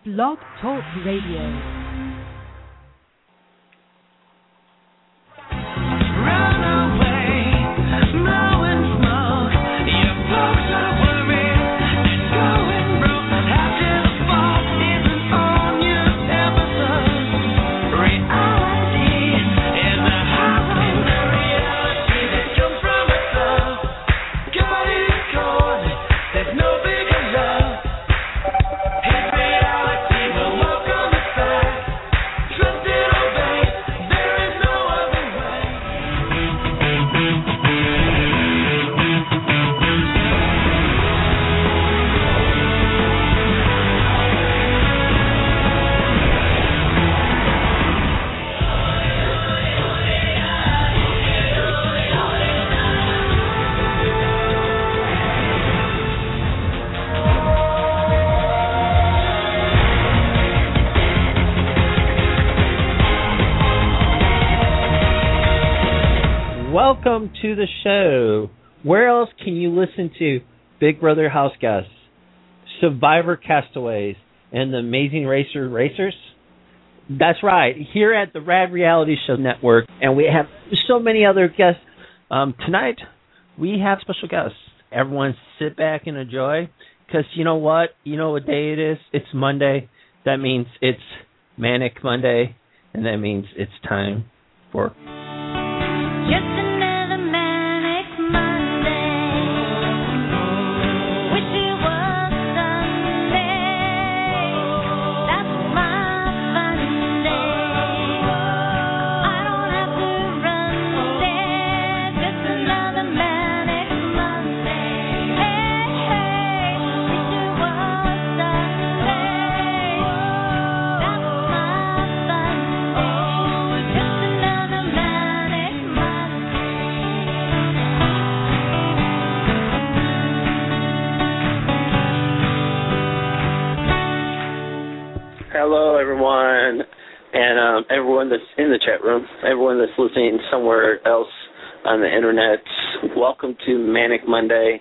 Blog Talk Radio. Welcome to the show. Where else can you listen to Big Brother House Guests, Survivor Castaways, and the Amazing Racers? That's right, here at the Rad Reality Show Network, and we have so many other guests. Tonight, we have special guests. Everyone sit back and enjoy, because you know what? You know what day it is? It's Monday. That means it's Manic Monday, and that means it's time for... Hello, everyone, and everyone that's in the chat room, everyone that's listening somewhere else on the internet. Welcome to Manic Monday.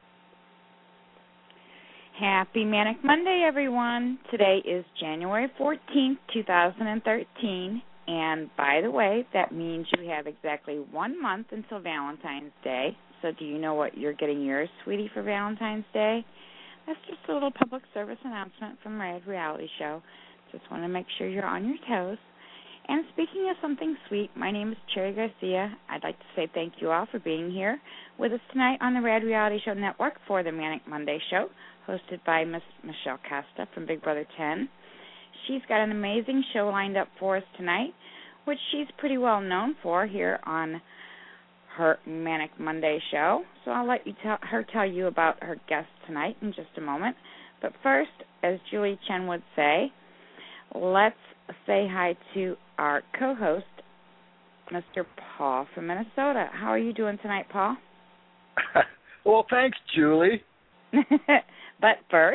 Happy Manic Monday, everyone. Today is January 14th, 2013, and by the way, that means you have exactly 1 month until Valentine's Day. So do you know what you're getting yours, sweetie, for Valentine's Day? That's just a little public service announcement from Rad Reality Show. Just want to make sure you're on your toes. And speaking of something sweet, my name is Cherry Garcia. I'd like to say thank you all for being here with us tonight on the Rad Reality Show Network for the Manic Monday Show, hosted by Miss Michelle Costa from Big Brother 10. She's got an amazing show lined up for us tonight, which she's pretty well known for here on her Manic Monday show. So I'll let her tell you about her guest tonight in just a moment. But first, as Julie Chen would say, let's say hi to our co-host, Mr. Paul from Minnesota. How are you doing tonight, Paul? Well, thanks, Julie. But first?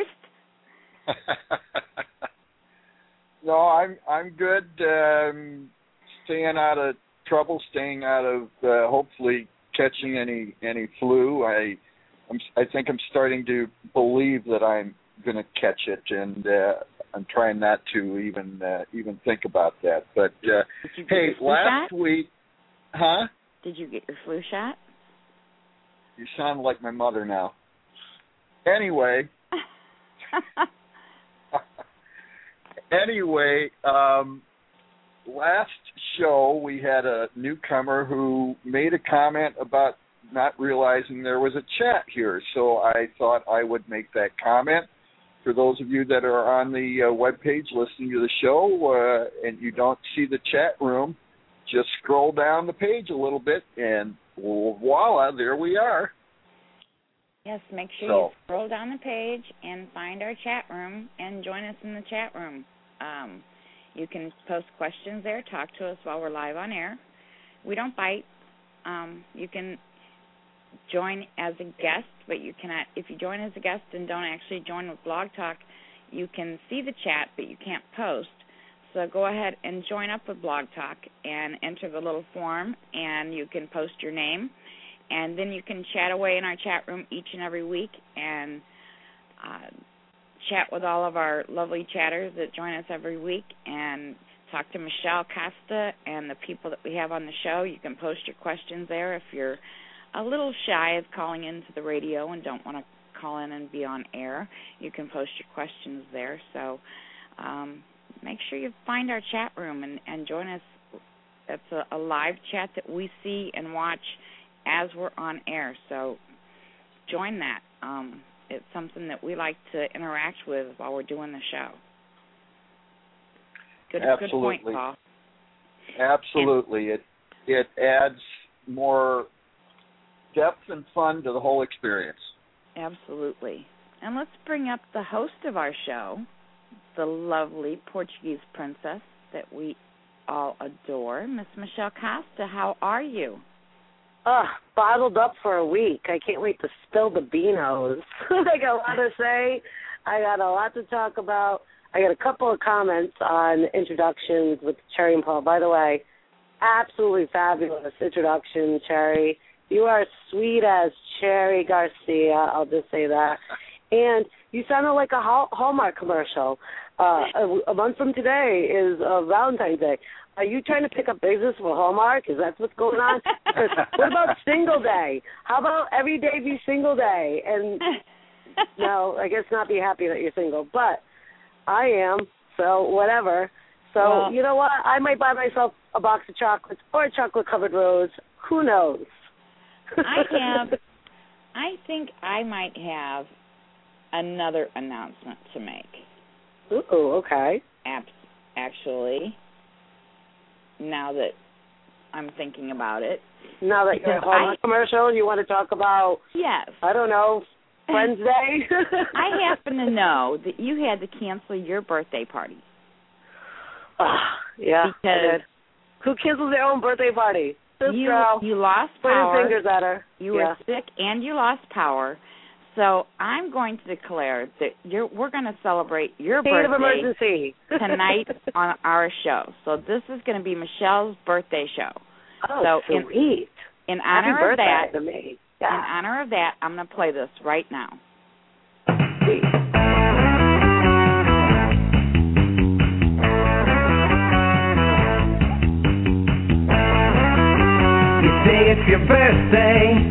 No, I'm good. Staying out of trouble, staying out of hopefully catching any flu. I think I'm starting to believe that I'm going to catch it, and I'm trying not to even think about that. But hey, last week, huh? Did you get your flu shot? You sound like my mother now. Anyway. Last show we had a newcomer who made a comment about not realizing there was a chat here, so I thought I would make that comment. For those of you that are on the webpage listening to the show and you don't see the chat room, just scroll down the page a little bit and voila, there we are. Yes, make sure you scroll down the page and find our chat room and join us in the chat room. You can post questions there, talk to us while we're live on air. We don't bite. You can join as a guest, but you cannot. If you join as a guest and don't actually join with Blog Talk, you can see the chat, but you can't post. So go ahead and join up with Blog Talk and enter the little form, and you can post your name. And then you can chat away in our chat room each and every week and chat with all of our lovely chatters that join us every week and talk to Michelle Costa and the people that we have on the show. You can post your questions there if you're a little shy of calling into the radio and don't want to call in and be on air. You can post your questions there. So make sure you find our chat room and join us. That's a live chat that we see and watch as we're on air. So join that. It's something that we like to interact with while we're doing the show. Good point, Paul. Absolutely. It adds more depth and fun to the whole experience. Absolutely. And let's bring up the host of our show, the lovely Portuguese princess that we all adore, Miss Michelle Costa. How are you? Bottled up for a week. I can't wait to spill the beanos. I got a lot to say. I got a lot to talk about. I got a couple of comments on introductions with Cherry and Paul. By the way, absolutely fabulous introduction, Cherry. You are sweet as Cherry Garcia, I'll just say that. And you sounded like a Hallmark commercial. A month from today is Valentine's Day. Are you trying to pick up business for Hallmark? Is that what's going on? What about Single Day? How about every day be Single Day? And no, I guess not be happy that you're single. But I am, so whatever. So well, you know what? I might buy myself a box of chocolates or a chocolate-covered rose. Who knows? I think I might have another announcement to make. Ooh, okay. Actually, now that I'm thinking about it. Now that you're a Hallmark commercial, you want to talk about, yes, I don't know, Friends Day? I happen to know that you had to cancel your birthday party. Yeah, because I did. Who cancels their own birthday party? This girl. You lost power. Pointing fingers at her. You were sick and you lost power. So I'm going to declare that we're going to celebrate your State birthday of emergency. tonight on our show. So this is going to be Michelle's birthday show. Oh, so sweet. In honor of that, to me. Yeah. In honor of that, I'm going to play this right now. Sweet. You say it's your birthday.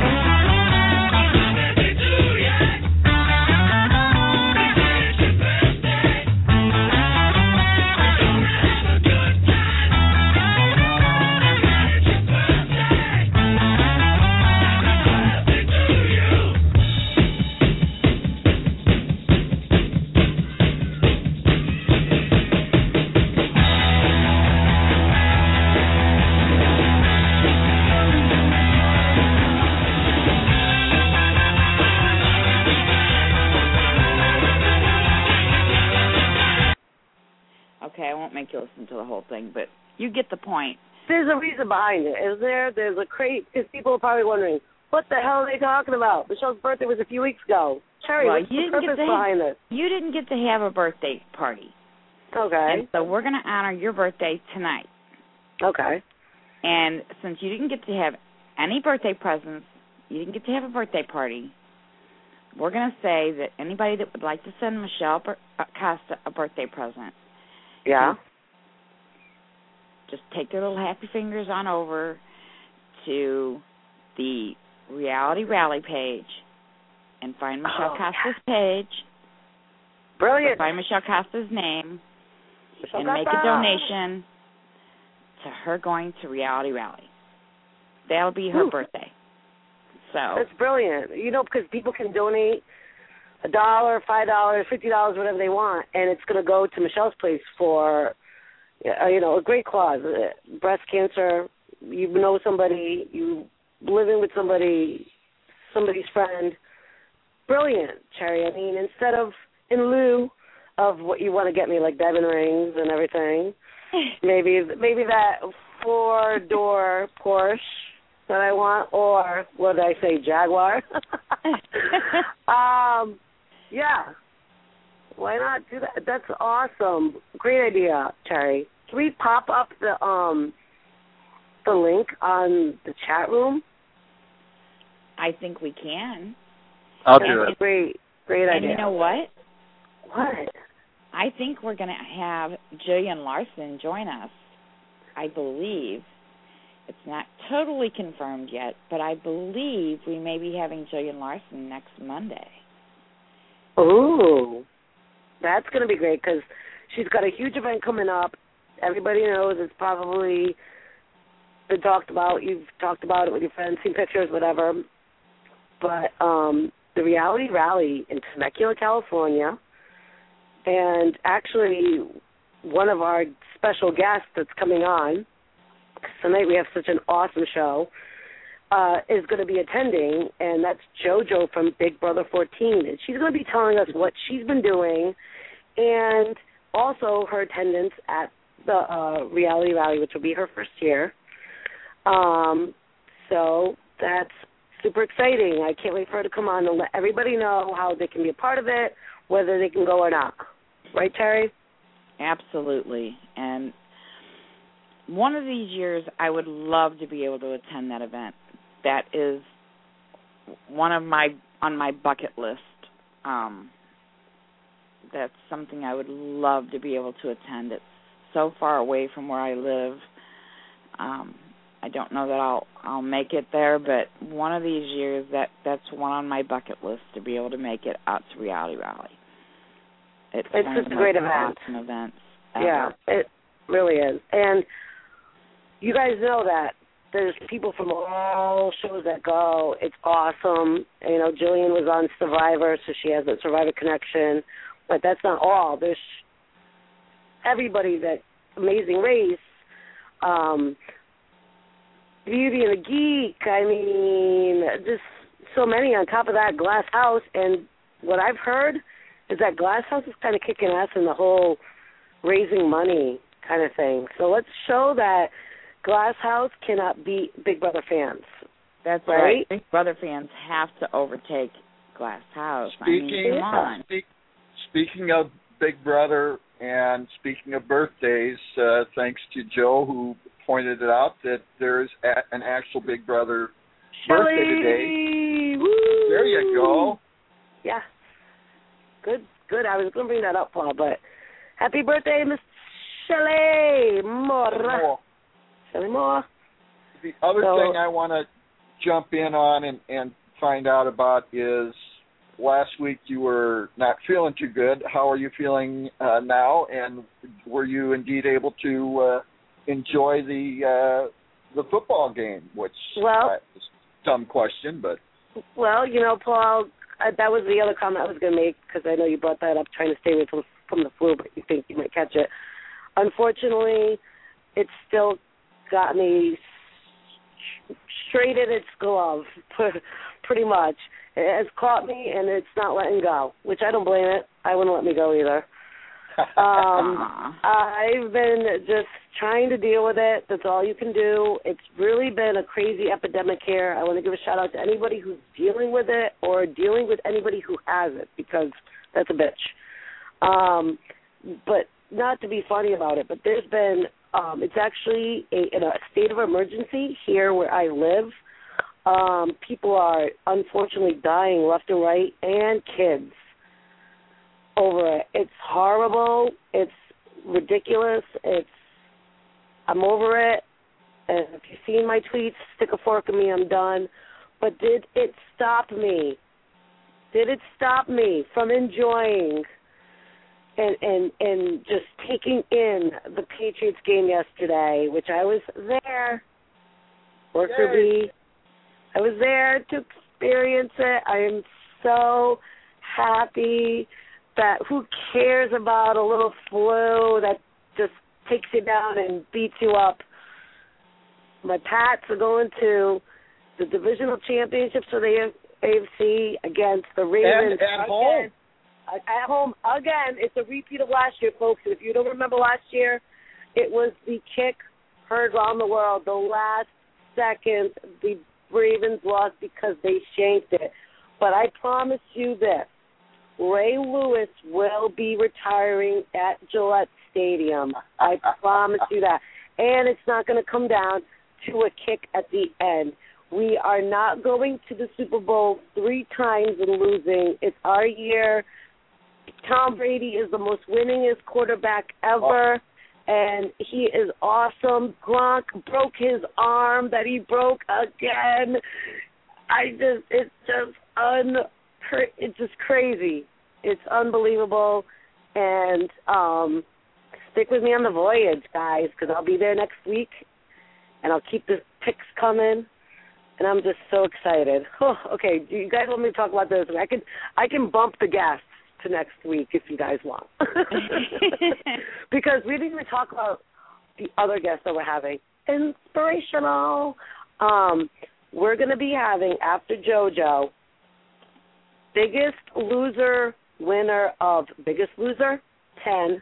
Okay, I won't make you listen to the whole thing, but you get the point. There's a reason behind it, isn't there? There's a crate, because people are probably wondering, what the hell are they talking about? Michelle's birthday was a few weeks ago. Cherry, what's the purpose behind this? You didn't get to have a birthday party. Okay. And so we're going to honor your birthday tonight. Okay. And since you didn't get to have any birthday presents, you didn't get to have a birthday party, we're going to say that anybody that would like to send Michelle Costa a birthday present, yeah, just take their little happy fingers on over to the Reality Rally page and find Michelle Costa's page. Brilliant. Find Michelle Costa's name Michelle and Costa. make a donation to her going to Reality Rally. That'll be her birthday. So that's brilliant. You know, because people can donate $1, $5, $50, whatever they want, and it's going to go to Michelle's place for, a great cause. Breast cancer. You know somebody. You living with somebody's friend. Brilliant, Cherry. I mean, instead of in lieu of what you want to get me, like diamond rings and everything, maybe that 4-door Porsche that I want, or what did I say, Jaguar? Yeah. Why not do that? That's awesome. Great idea, Cherry. Can we pop up the link on the chat room? I think we can. I'll do it. Great idea. And you know what? What? I think we're going to have Jillian Larson join us, I believe. It's not totally confirmed yet, but I believe we may be having Jillian Larson next Monday. Ooh, that's going to be great because she's got a huge event coming up. Everybody knows it's probably been talked about. You've talked about it with your friends, seen pictures, whatever. But the Reality Rally in Temecula, California, and actually one of our special guests that's coming on, because tonight we have such an awesome show, is going to be attending, and that's JoJo from Big Brother 14. And she's going to be telling us what she's been doing and also her attendance at the Reality Rally, which will be her first year. So that's super exciting. I can't wait for her to come on and let everybody know how they can be a part of it, whether they can go or not. Right, Terry? Absolutely. And one of these years, I would love to be able to attend that event. That is one of on my bucket list. That's something I would love to be able to attend. It's so far away from where I live. I don't know that I'll make it there, but one of these years that's one on my bucket list to be able to make it out to Reality Rally. It's just a great event. Awesome events ever. Yeah, it really is. And you guys know that there's people from all shows that go. It's awesome. You know, Jillian was on Survivor, so she has that Survivor connection. But that's not all. There's everybody that Amazing Race, Beauty and the Geek. I mean, just so many on top of that. Glass House. And what I've heard is that Glass House is kind of kicking ass in the whole raising money kind of thing. So let's show that Glass House cannot beat Big Brother fans. That's right. Big Brother fans have to overtake Glass House. Speaking of Big Brother and speaking of birthdays, thanks to Joe who pointed it out that there's an actual Big Brother birthday today. Woo! There you go. Yeah. Good. I was going to bring that up, Paul, but happy birthday, Miss Shelley Moore. Shelley Moore. The other thing I want to jump in on and find out about is last week you were not feeling too good. How are you feeling now? And were you indeed able to enjoy the football game? Which is a dumb question, but. Well, you know, Paul, that was the other comment I was going to make because I know you brought that up, trying to stay away from the flu, but you think you might catch it. Unfortunately, it still got me straight in its glove, pretty much. It has caught me, and it's not letting go, which I don't blame it. I wouldn't let me go either. I've been just trying to deal with it. That's all you can do. It's really been a crazy epidemic here. I want to give a shout-out to anybody who's dealing with it or dealing with anybody who has it, because that's a bitch. But not to be funny about it, but there's been it's actually in a state of emergency here where I live. People are unfortunately dying left and right, and kids over it. It's horrible. It's ridiculous. I'm over it. And if you've seen my tweets, stick a fork in me, I'm done. But did it stop me? Did it stop me from enjoying and just taking in the Patriots game yesterday, which I was there. Worker bee. I was there to experience it. I am so happy that who cares about a little flu that just takes you down and beats you up. My Pats are going to the divisional championships for the AFC against the Ravens. And at home. At home again. It's a repeat of last year, folks. If you don't remember last year, it was the kick heard around the world. The last second, the Ravens lost because they shanked it. But I promise you this. Ray Lewis will be retiring at Gillette Stadium. I promise you that. And it's not going to come down to a kick at the end. We are not going to the Super Bowl 3 times and losing. It's our year Tom Brady is the most winningest quarterback ever, and he is awesome. Gronk broke his arm that he broke again. It's just crazy. It's unbelievable, and stick with me on the voyage, guys, because I'll be there next week, and I'll keep the picks coming, and I'm just so excited. Oh, okay, do you guys want me to talk about this? I can bump the guests to next week if you guys want, because we didn't even talk about the other guests that we're having. Inspirational. We're going to be having, after JoJo, Biggest Loser winner of Biggest Loser 10,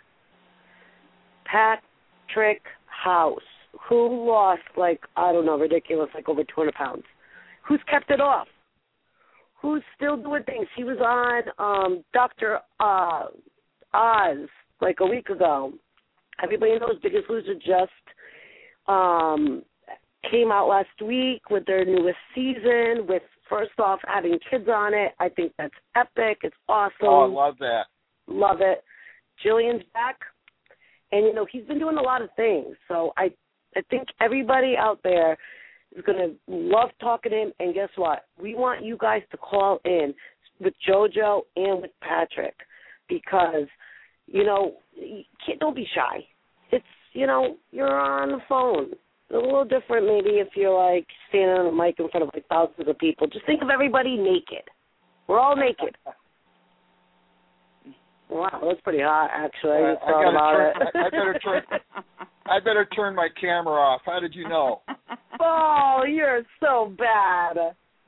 Patrick House, who lost, ridiculous, over 200 pounds. Who's kept it off? Who's still doing things? He was on Dr. Oz, a week ago. Everybody knows Biggest Loser just came out last week with their newest season, with, first off, having kids on it. I think that's epic. It's awesome. Oh, I love that. Love it. Jillian's back. And, he's been doing a lot of things. So I think everybody out there is going to love talking to him. And guess what? We want you guys to call in with JoJo and with Patrick because, don't be shy. It's, you're on the phone. It's a little different maybe if you're, standing on a mic in front of, thousands of people. Just think of everybody naked. We're all naked. Wow, that's pretty hot, actually. I better turn my camera off. How did you know? Oh, you're so bad.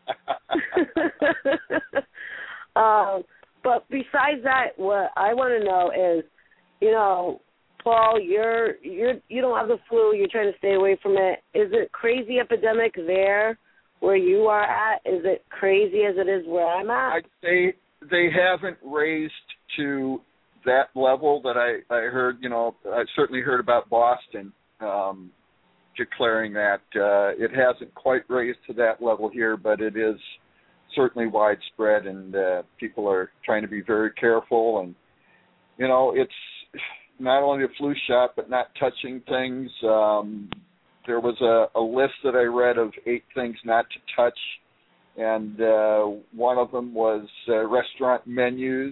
But besides that, what I want to know is, Paul, you don't have the flu. You're trying to stay away from it. Is it crazy epidemic there where you are at? Is it crazy as it is where I'm at? I'd say they haven't raised to that level that I heard. I certainly heard about Boston declaring that it hasn't quite raised to that level here, but it is certainly widespread, and people are trying to be very careful. And it's not only a flu shot, but not touching things. There was a list that I read of 8 things not to touch, and one of them was restaurant menus,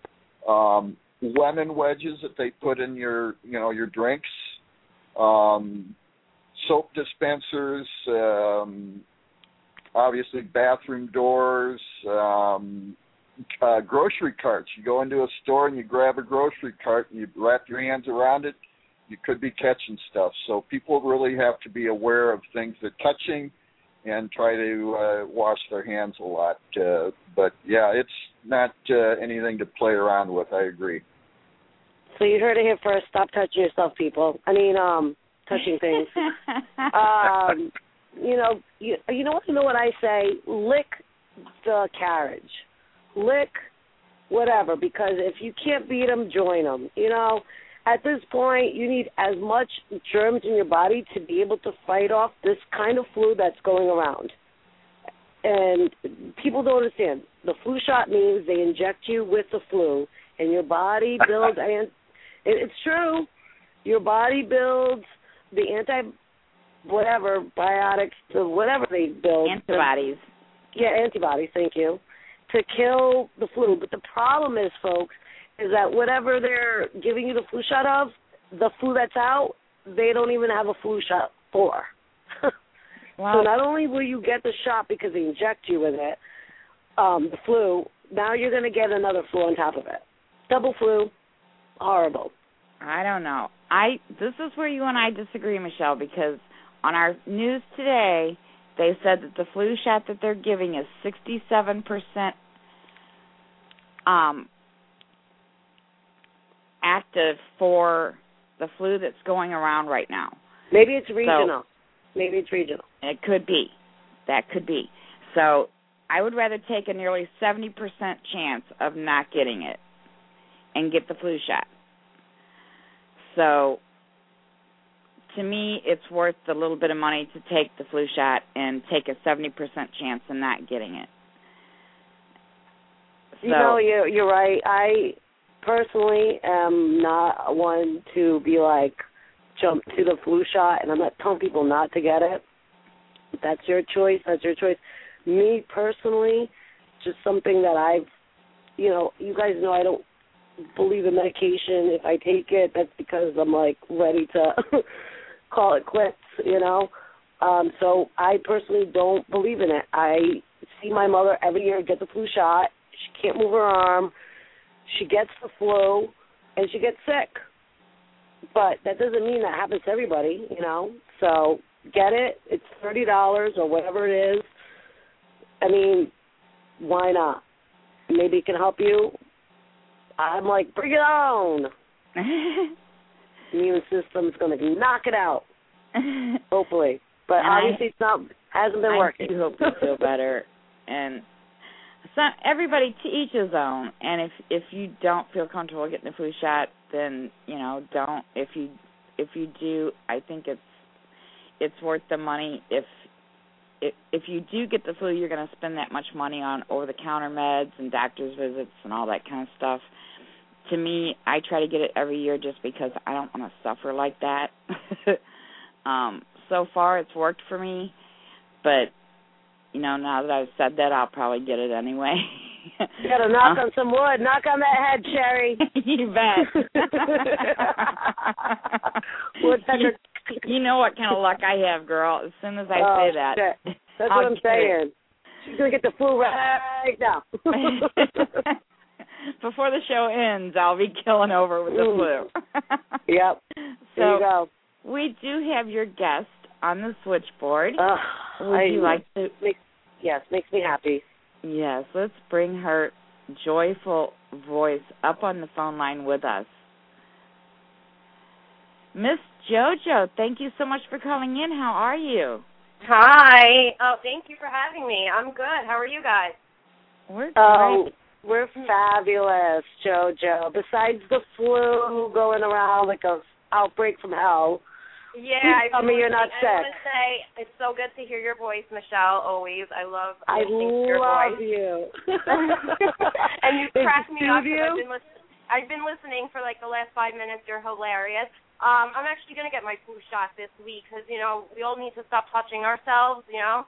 lemon wedges that they put in your drinks, soap dispensers, obviously bathroom doors, grocery carts. You go into a store and you grab a grocery cart and you wrap your hands around it, you could be catching stuff. So people really have to be aware of things they're touching and try to wash their hands a lot. But, yeah, it's not anything to play around with. I agree. So you heard it here first. Stop touching yourself, people. Touching things. You know what I say? Lick the carriage. Lick whatever, because if you can't beat them, join them. At this point, you need as much germs in your body to be able to fight off this kind of flu that's going around. And people don't understand. The flu shot means they inject you with the flu, and your body builds, and it's true, your body builds the biotics, whatever they build. Antibodies. Antibodies, thank you, to kill the flu. But the problem is, folks, is that whatever they're giving you the flu shot of, the flu that's out, they don't even have a flu shot for. Wow. So not only will you get the shot because they inject you with it, the flu, now you're going to get another flu on top of it. Double flu, horrible. I don't know. This is where you and I disagree, Michelle, because on our news today, they said that the flu shot that they're giving is 67% active for the flu that's going around right now. Maybe it's regional. It could be. That could be. So I would rather take a nearly 70% chance of not getting it and get the flu shot. So to me, it's worth the little bit of money to take the flu shot and take a 70% chance of not getting it. So, you're right. personally am not one to be like, jump to the flu shot, and I'm not telling people not to get it. That's your choice. That's your choice. Me personally, just something that I've, you guys know I don't believe in medication. If I take it, that's because I'm like ready to call it quits, So I personally don't believe in it. I see my mother every year get the flu shot. She can't move her arm. She gets the flu, and she gets sick. But that doesn't mean that happens to everybody, So get it. It's $30 or whatever it is. I mean, why not? Maybe it can help you. I'm like, bring it on. The immune system's going to knock it out, hopefully. But obviously hasn't been working. I do hope you feel better. And everybody to each his own. And if you don't feel comfortable getting the flu shot, then don't. If you do, I think it's worth the money. If you do get the flu, you're going to spend that much money on over-the-counter meds and doctor's visits and all that kind of stuff. To me, I try to get it every year just because I don't want to suffer like that. So far, it's worked for me, but now that I've said that, I'll probably get it anyway. You got to knock on some wood. Knock on that head, Sherry. You bet. You know what kind of luck I have, girl, as soon as I say that. Shit. That's what I'm saying. She's going to get the flu right now. Before the show ends, I'll be killing over with the flu. Yep. There you go. We do have your guest on the switchboard. Would you like to? Yes, makes me happy. Yes, let's bring her joyful voice up on the phone line with us. Miss JoJo, thank you so much for calling in. How are you? Hi. Oh, thank you for having me. I'm good. How are you guys? We're great. We're fabulous, JoJo. Besides the flu going around like a outbreak from hell. Yeah, tell me you're not sick. I want to say it's so good to hear your voice, Michelle. Always, I love listening to your voice. I love you. And you crack me up. I've been listening for like the last 5 minutes. You're hilarious. I'm actually going to get my flu shot this week because we all need to stop touching ourselves.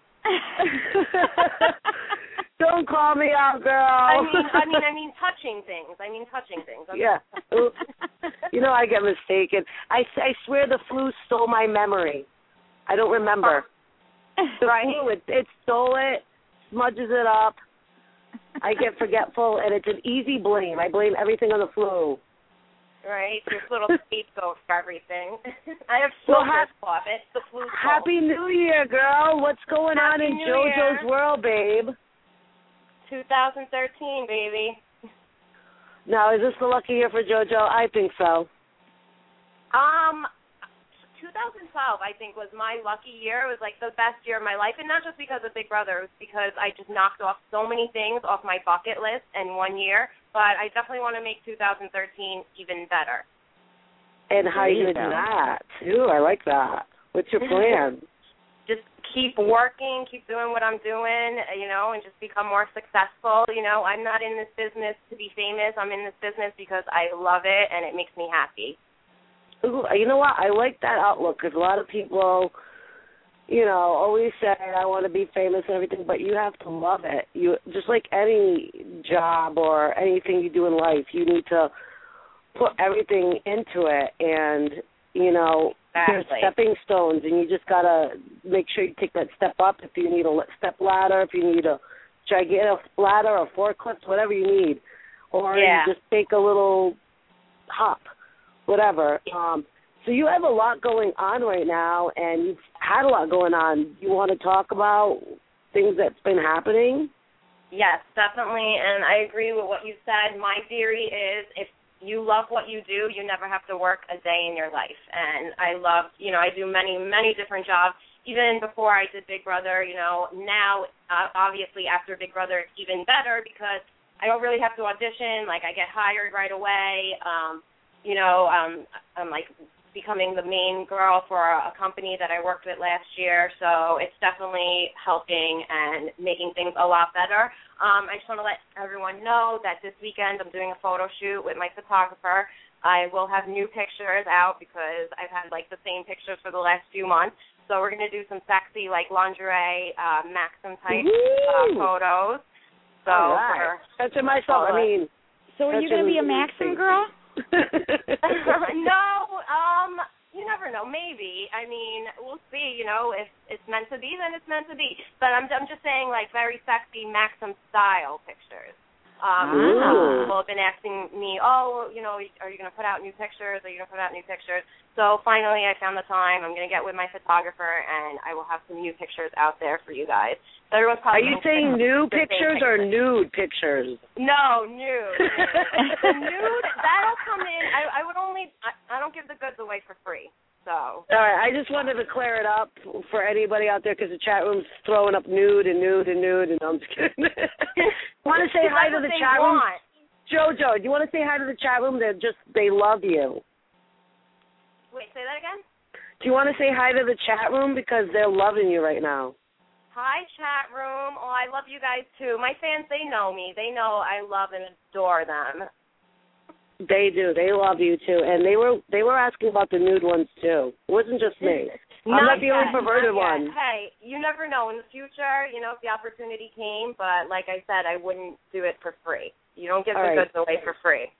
Don't call me out, girl. I mean touching things. Yeah. I get mistaken. I swear the flu stole my memory. I don't remember. Right. It stole it, smudges it up. I get forgetful, and it's an easy blame. I blame everything on the flu. Right, this little scapegoat for everything. I have so much of it. The flu. Happy New Year, girl. What's going on in JoJo's world, babe? 2013, baby. Now, is this the lucky year for JoJo? I think so. 2012, I think, was my lucky year. It was like the best year of my life, and not just because of Big Brother. It was because I just knocked off so many things off my bucket list in 1 year. But I definitely want to make 2013 even better. And how are you going to do that, too? I like that. What's your plan? Just keep working, keep doing what I'm doing, and just become more successful. I'm not in this business to be famous. I'm in this business because I love it, and it makes me happy. Ooh, you know what? I like that outlook because a lot of people, always say, I want to be famous and everything, but you have to love it. You just like any job or anything you do in life, you need to put everything into it, and, there's stepping stones, and you just got to make sure you take that step up if you need a step ladder, if you need a gigantic ladder or forklift, whatever you need, or you just take a little hop. Whatever. So you have a lot going on right now, and you've had a lot going on. You want to talk about things that's been happening? Yes, definitely, and I agree with what you said. My theory is if you love what you do, you never have to work a day in your life. And I love, I do many, many different jobs. Even before I did Big Brother, now, obviously, after Big Brother, it's even better because I don't really have to audition. Like, I get hired right away. I'm like becoming the main girl for a company that I worked with last year, so it's definitely helping and making things a lot better. I just want to let everyone know that this weekend I'm doing a photo shoot with my photographer. I will have new pictures out because I've had, like, the same pictures for the last few months. So we're going to do some sexy, like, lingerie, Maxim-type photos. So all right. Touching myself, So are you going to be a Maxim girl? No, you never know. Maybe. I mean, we'll see. You know, if it's meant to be, then it's meant to be. But I'm just saying, like, very sexy Maxim style pictures. People have been asking me, you know, are you going to put out new pictures? Are you going to put out new pictures? So finally, I found the time. I'm going to get with my photographer, and I will have some new pictures out there for you guys. So everyone's probably Are you saying new pictures or nude pictures? No, nude. The nude, that'll come in. I don't give the goods away for free. So. All right, I just wanted to clear it up for anybody out there because the chat room's throwing up nude, and I'm just kidding. Want to say hi to the chat room? Jojo, do you want to say hi to the chat room? They love you. Wait, say that again? Do you want to say hi to the chat room because they're loving you right now? Hi, chat room. Oh, I love you guys, too. My fans, they know me. They know I love and adore them. They do. They love you, too. And they were asking about the nude ones, too. It wasn't just me. I'm not the only perverted one. Hey, you never know. In the future, you know, if the opportunity came, but like I said, I wouldn't do it for free. You don't give the goods away for free.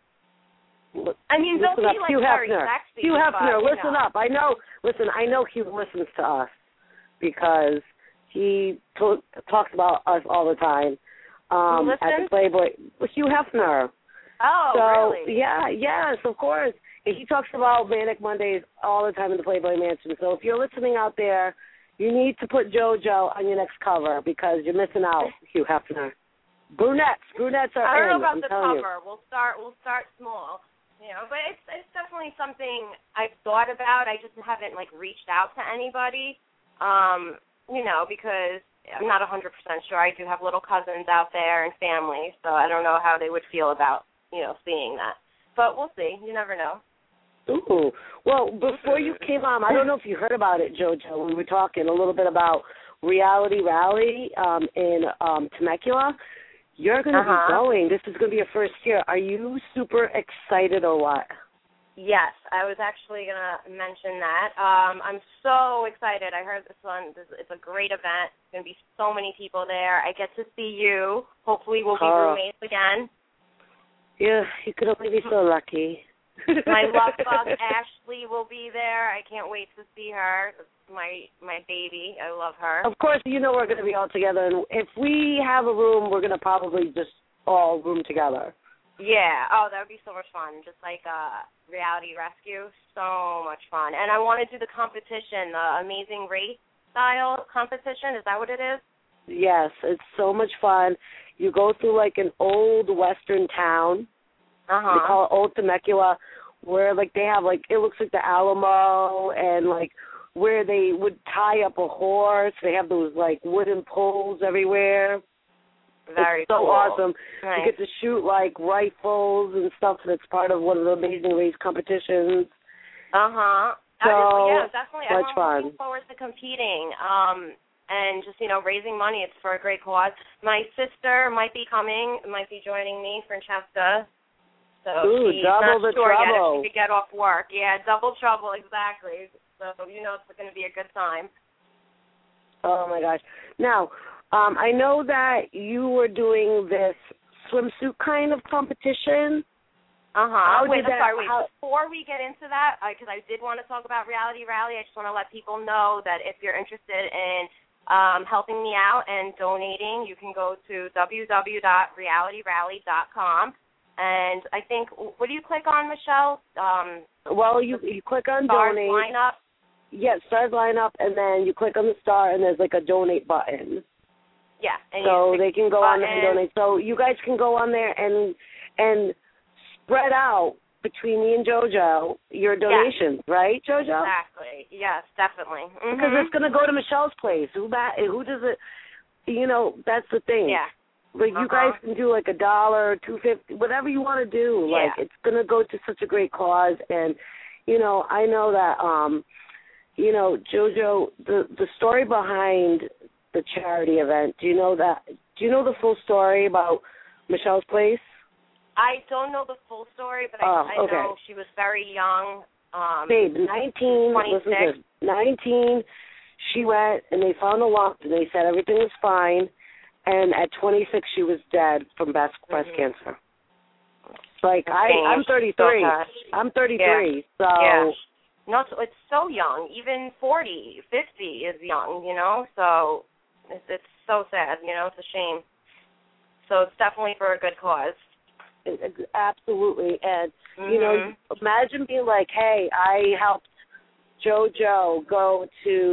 I mean, don't be like Hugh very Hefner. sexy. Hugh Hefner, but, listen up. I know Hugh listens to us because he talks about us all the time at the Playboy. Hugh Hefner. Oh, really? Yeah, yes, of course. And he talks about Manic Mondays all the time in the Playboy Mansion. So if you're listening out there, you need to put JoJo on your next cover because you're missing out, Hugh Hefner. Brunettes are in. I don't know about I'm the telling cover. You. We'll start small. You know, but it's definitely something I've thought about. I just haven't like reached out to anybody. You know, because I'm not 100% sure. I do have little cousins out there and family, so I don't know how they would feel about, you know, seeing that. But we'll see. You never know. Ooh. Well, before you came on, I don't know if you heard about it, JoJo. We were talking a little bit about Reality Rally in Temecula. You're going to be going. This is going to be your first year. Are you super excited or what? Yes, I was actually going to mention that. I'm so excited. I heard this one. It's a great event. There's going to be so many people there. I get to see you. Hopefully we'll be roommates again. Yeah, you could only be so lucky. My love bug, Ashley, will be there. I can't wait to see her. My baby. I love her. Of course, you know we're going to be all together. And if we have a room, we're going to probably just all room together. Yeah. Oh, that would be so much fun. Just like Reality Rescue. So much fun. And I want to do the competition, the Amazing Race style competition. Is that what it is? Yes. It's so much fun. You go through like an old Western town. They call it Old Temecula, where like they have like, it looks like the Alamo, and like where they would tie up a horse. They have those like wooden poles everywhere. Very It's so cool. awesome. Nice. You get to shoot like rifles and stuff that's part of one of the Amazing Race competitions. So definitely. much fun. Looking forward to competing. And just, you know, raising money. It's for a great cause. My sister might be coming, might be joining me, Francesca. So she's double not the sure yet trouble. if she could get off work. Yeah, double trouble, exactly. So you know it's going to be a good time. Oh, my gosh. Now, I know that you were doing this swimsuit kind of competition. Wait. Before we get into that, because I did want to talk about Reality Rally, I just want to let people know that if you're interested in helping me out and donating, you can go to www.realityrally.com. And I think, what do you click on, Michelle? Well, you click on donate. Line up. Yes, stars line up, and then you click on the star, and there's like a donate button. Yeah. And so they can go on there and donate. So you guys can go on there and spread out between me and JoJo your donations, right, JoJo? Exactly. Yes, definitely. Because it's going to go to Michelle's place. Who does it? You know, that's the thing. Yeah. Like you guys can do like $1, $2.50, whatever you want to do. Yeah. Like it's going to go to such a great cause, and I know that, JoJo, the story behind the charity event, do you know the full story about Michelle's place? I don't know the full story, but I know she was very young. Babe, 19, 19, she went and they found a lump and they said everything was fine, and at 26 she was dead from breast cancer. Like, I'm 33. I'm 33, so... Yeah. No, it's so young. Even 40, 50 is young, so it's so sad, it's a shame. So it's definitely for a good cause. Absolutely. And, imagine being like, hey, I helped JoJo go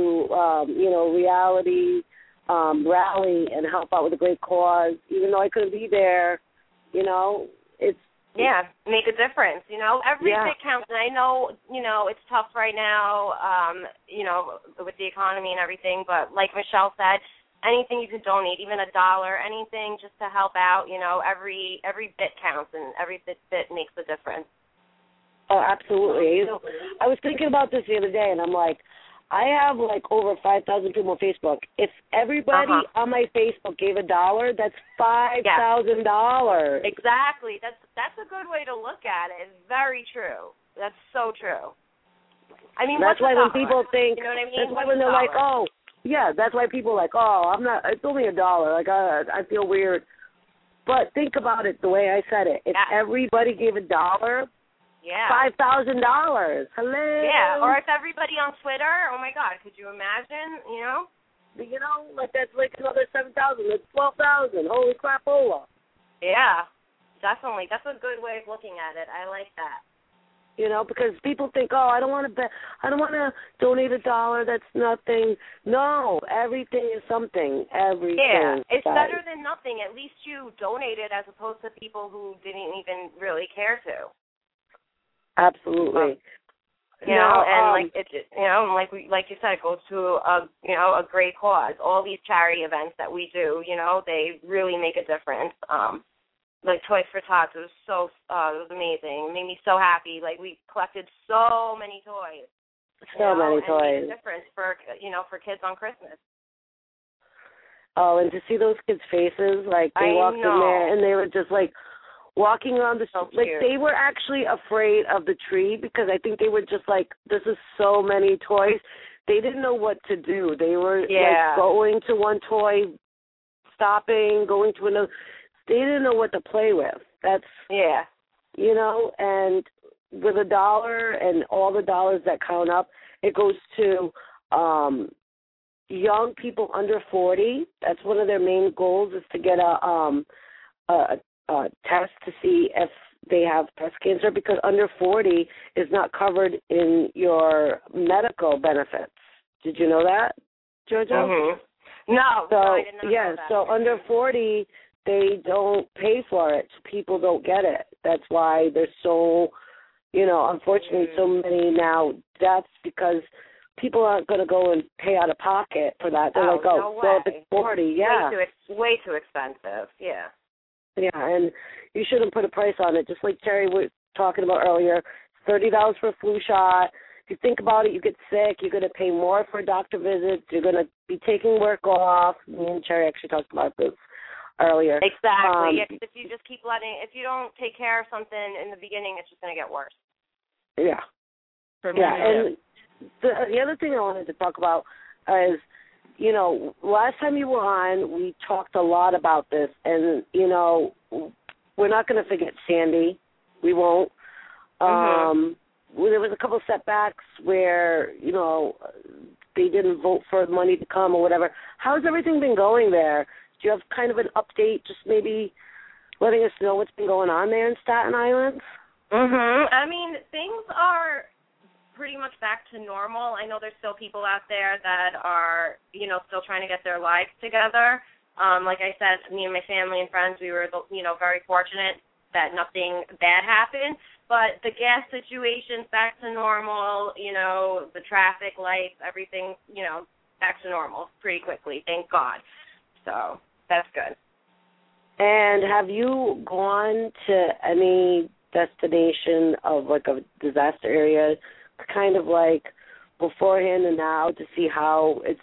to, reality rally and help out with a great cause, even though I couldn't be there, it's... Yeah, make a difference, Every bit counts. And I know, it's tough right now, with the economy and everything, but like Michelle said, anything you can donate, even $1, anything just to help out, every bit counts and every bit makes a difference. Oh, absolutely. I was thinking about this the other day, and I'm like, I have over 5,000 people on Facebook. If everybody on my Facebook gave $1, that's $5,000. Exactly. That's a good way to look at it. It's very true. That's so true. I mean, that's why when people think, you know what I mean? That's why when they're like, oh, yeah, that's why people are like, oh, I'm not. It's only $1. Like I feel weird. But think about it the way I said it. If everybody gave $1. $5,000. Hello. Yeah, or if everybody on Twitter, oh my God, could you imagine? That's like another 7,000. That's 12,000. Holy crapola. Yeah, definitely. That's a good way of looking at it. I like that. Because people think, oh, I don't want to donate $1. That's nothing. No, everything is something. Everything. Yeah, it's better than nothing. At least you donated as opposed to people who didn't even really care to. Absolutely. Like you said, it goes to a great cause. All these charity events that we do, they really make a difference. Like Toys for Tots, it was amazing. It made me so happy. Like, we collected so many toys. So many toys. Made a difference for kids on Christmas. Oh, and to see those kids' faces, like they walked in there and they were just like walking around the street. Like, they were actually afraid of the tree because I think they were just like, this is so many toys. They didn't know what to do. They were like going to one toy, stopping, going to another. They didn't know what to play with. That's, and with $1 and all the dollars that count up, it goes to young people under 40. That's one of their main goals, is to get a test to see if they have breast cancer, because under 40 is not covered in your medical benefits. Did you know that, JoJo? Mm-hmm. No, I did not know that. So under 40, they don't pay for it. People don't get it. That's why there's so, unfortunately, so many now deaths, because people aren't going to go and pay out of pocket for that. They're like, well, if it's 40, way too expensive, Yeah, and you shouldn't put a price on it. Just like Terry was talking about earlier, $30 for a flu shot. If you think about it, you get sick, you're going to pay more for a doctor visit, you're going to be taking work off. Me and Terry actually talked about this earlier. Exactly. If you just keep if you don't take care of something in the beginning, it's just going to get worse. Yeah. And the other thing I wanted to talk about is, last time you were on, we talked a lot about this, and, we're not going to forget Sandy. We won't. There was a couple of setbacks where, they didn't vote for money to come or whatever. How's everything been going there? Do you have kind of an update, just maybe letting us know what's been going on there in Staten Island? I mean, things are pretty much back to normal. I know there's still people out there that are, still trying to get their lives together. Like I said, me and my family and friends, we were, very fortunate that nothing bad happened. But the gas situation's back to normal, the traffic lights, everything, back to normal pretty quickly, thank God. So that's good. And have you gone to any destination of like a disaster area kind of like beforehand and now to see how it's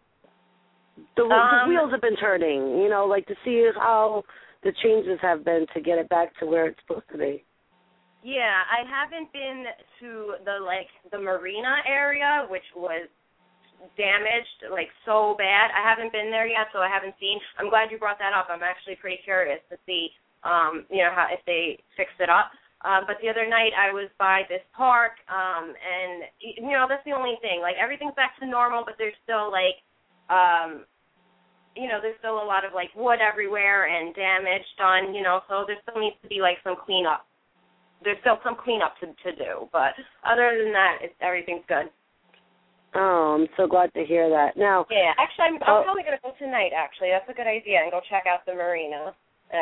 the wheels have been turning, you know, like to see how the changes have been to get it back to where it's supposed to be? Yeah, I haven't been to the marina area, which was damaged like so bad. I haven't been there yet, so I haven't seen. I'm glad you brought that up. I'm actually pretty curious to see, you know, how if they fixed it up. But the other night I was by this park, and you know, that's the only thing. Like everything's back to normal, but there's still like, you know, there's still a lot of like wood everywhere and damage done. You know, so there still needs to be like some cleanup. There's still some cleanup to do, but other than that, everything's good. Oh, I'm so glad to hear that. Now, yeah, actually, I'm probably going to go tonight, actually. That's a good idea, and go check out the marina.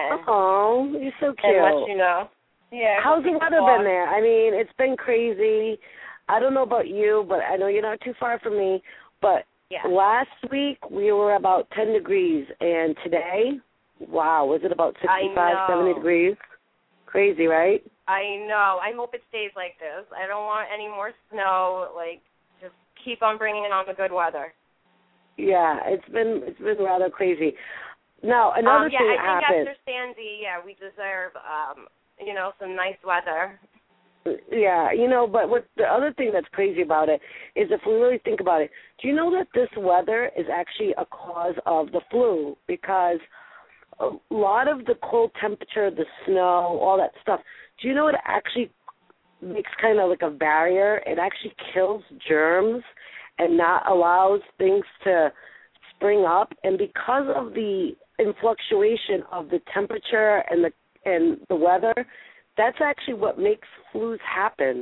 Oh, you're so cute. And let you know. Yeah. How's the weather been there? I mean, it's been crazy. I don't know about you, but I know you're not too far from me, but last week we were about 10 degrees, and today, wow, was it about 65, 70 degrees? Crazy, right? I know. I hope it stays like this. I don't want any more snow. Like, just keep on bringing on the good weather. Yeah, it's been rather crazy. Now, another thing that happened. I think after Sandy, we deserve, you know, some nice weather. Yeah, you know, but what the other thing that's crazy about it is if we really think about it, do you know that this weather is actually a cause of the flu? Because a lot of the cold temperature, the snow, all that stuff, do you know it actually makes kind of like a barrier? It actually kills germs and not allows things to spring up. And because of the fluctuation of the temperature and the weather, that's actually what makes flus happen.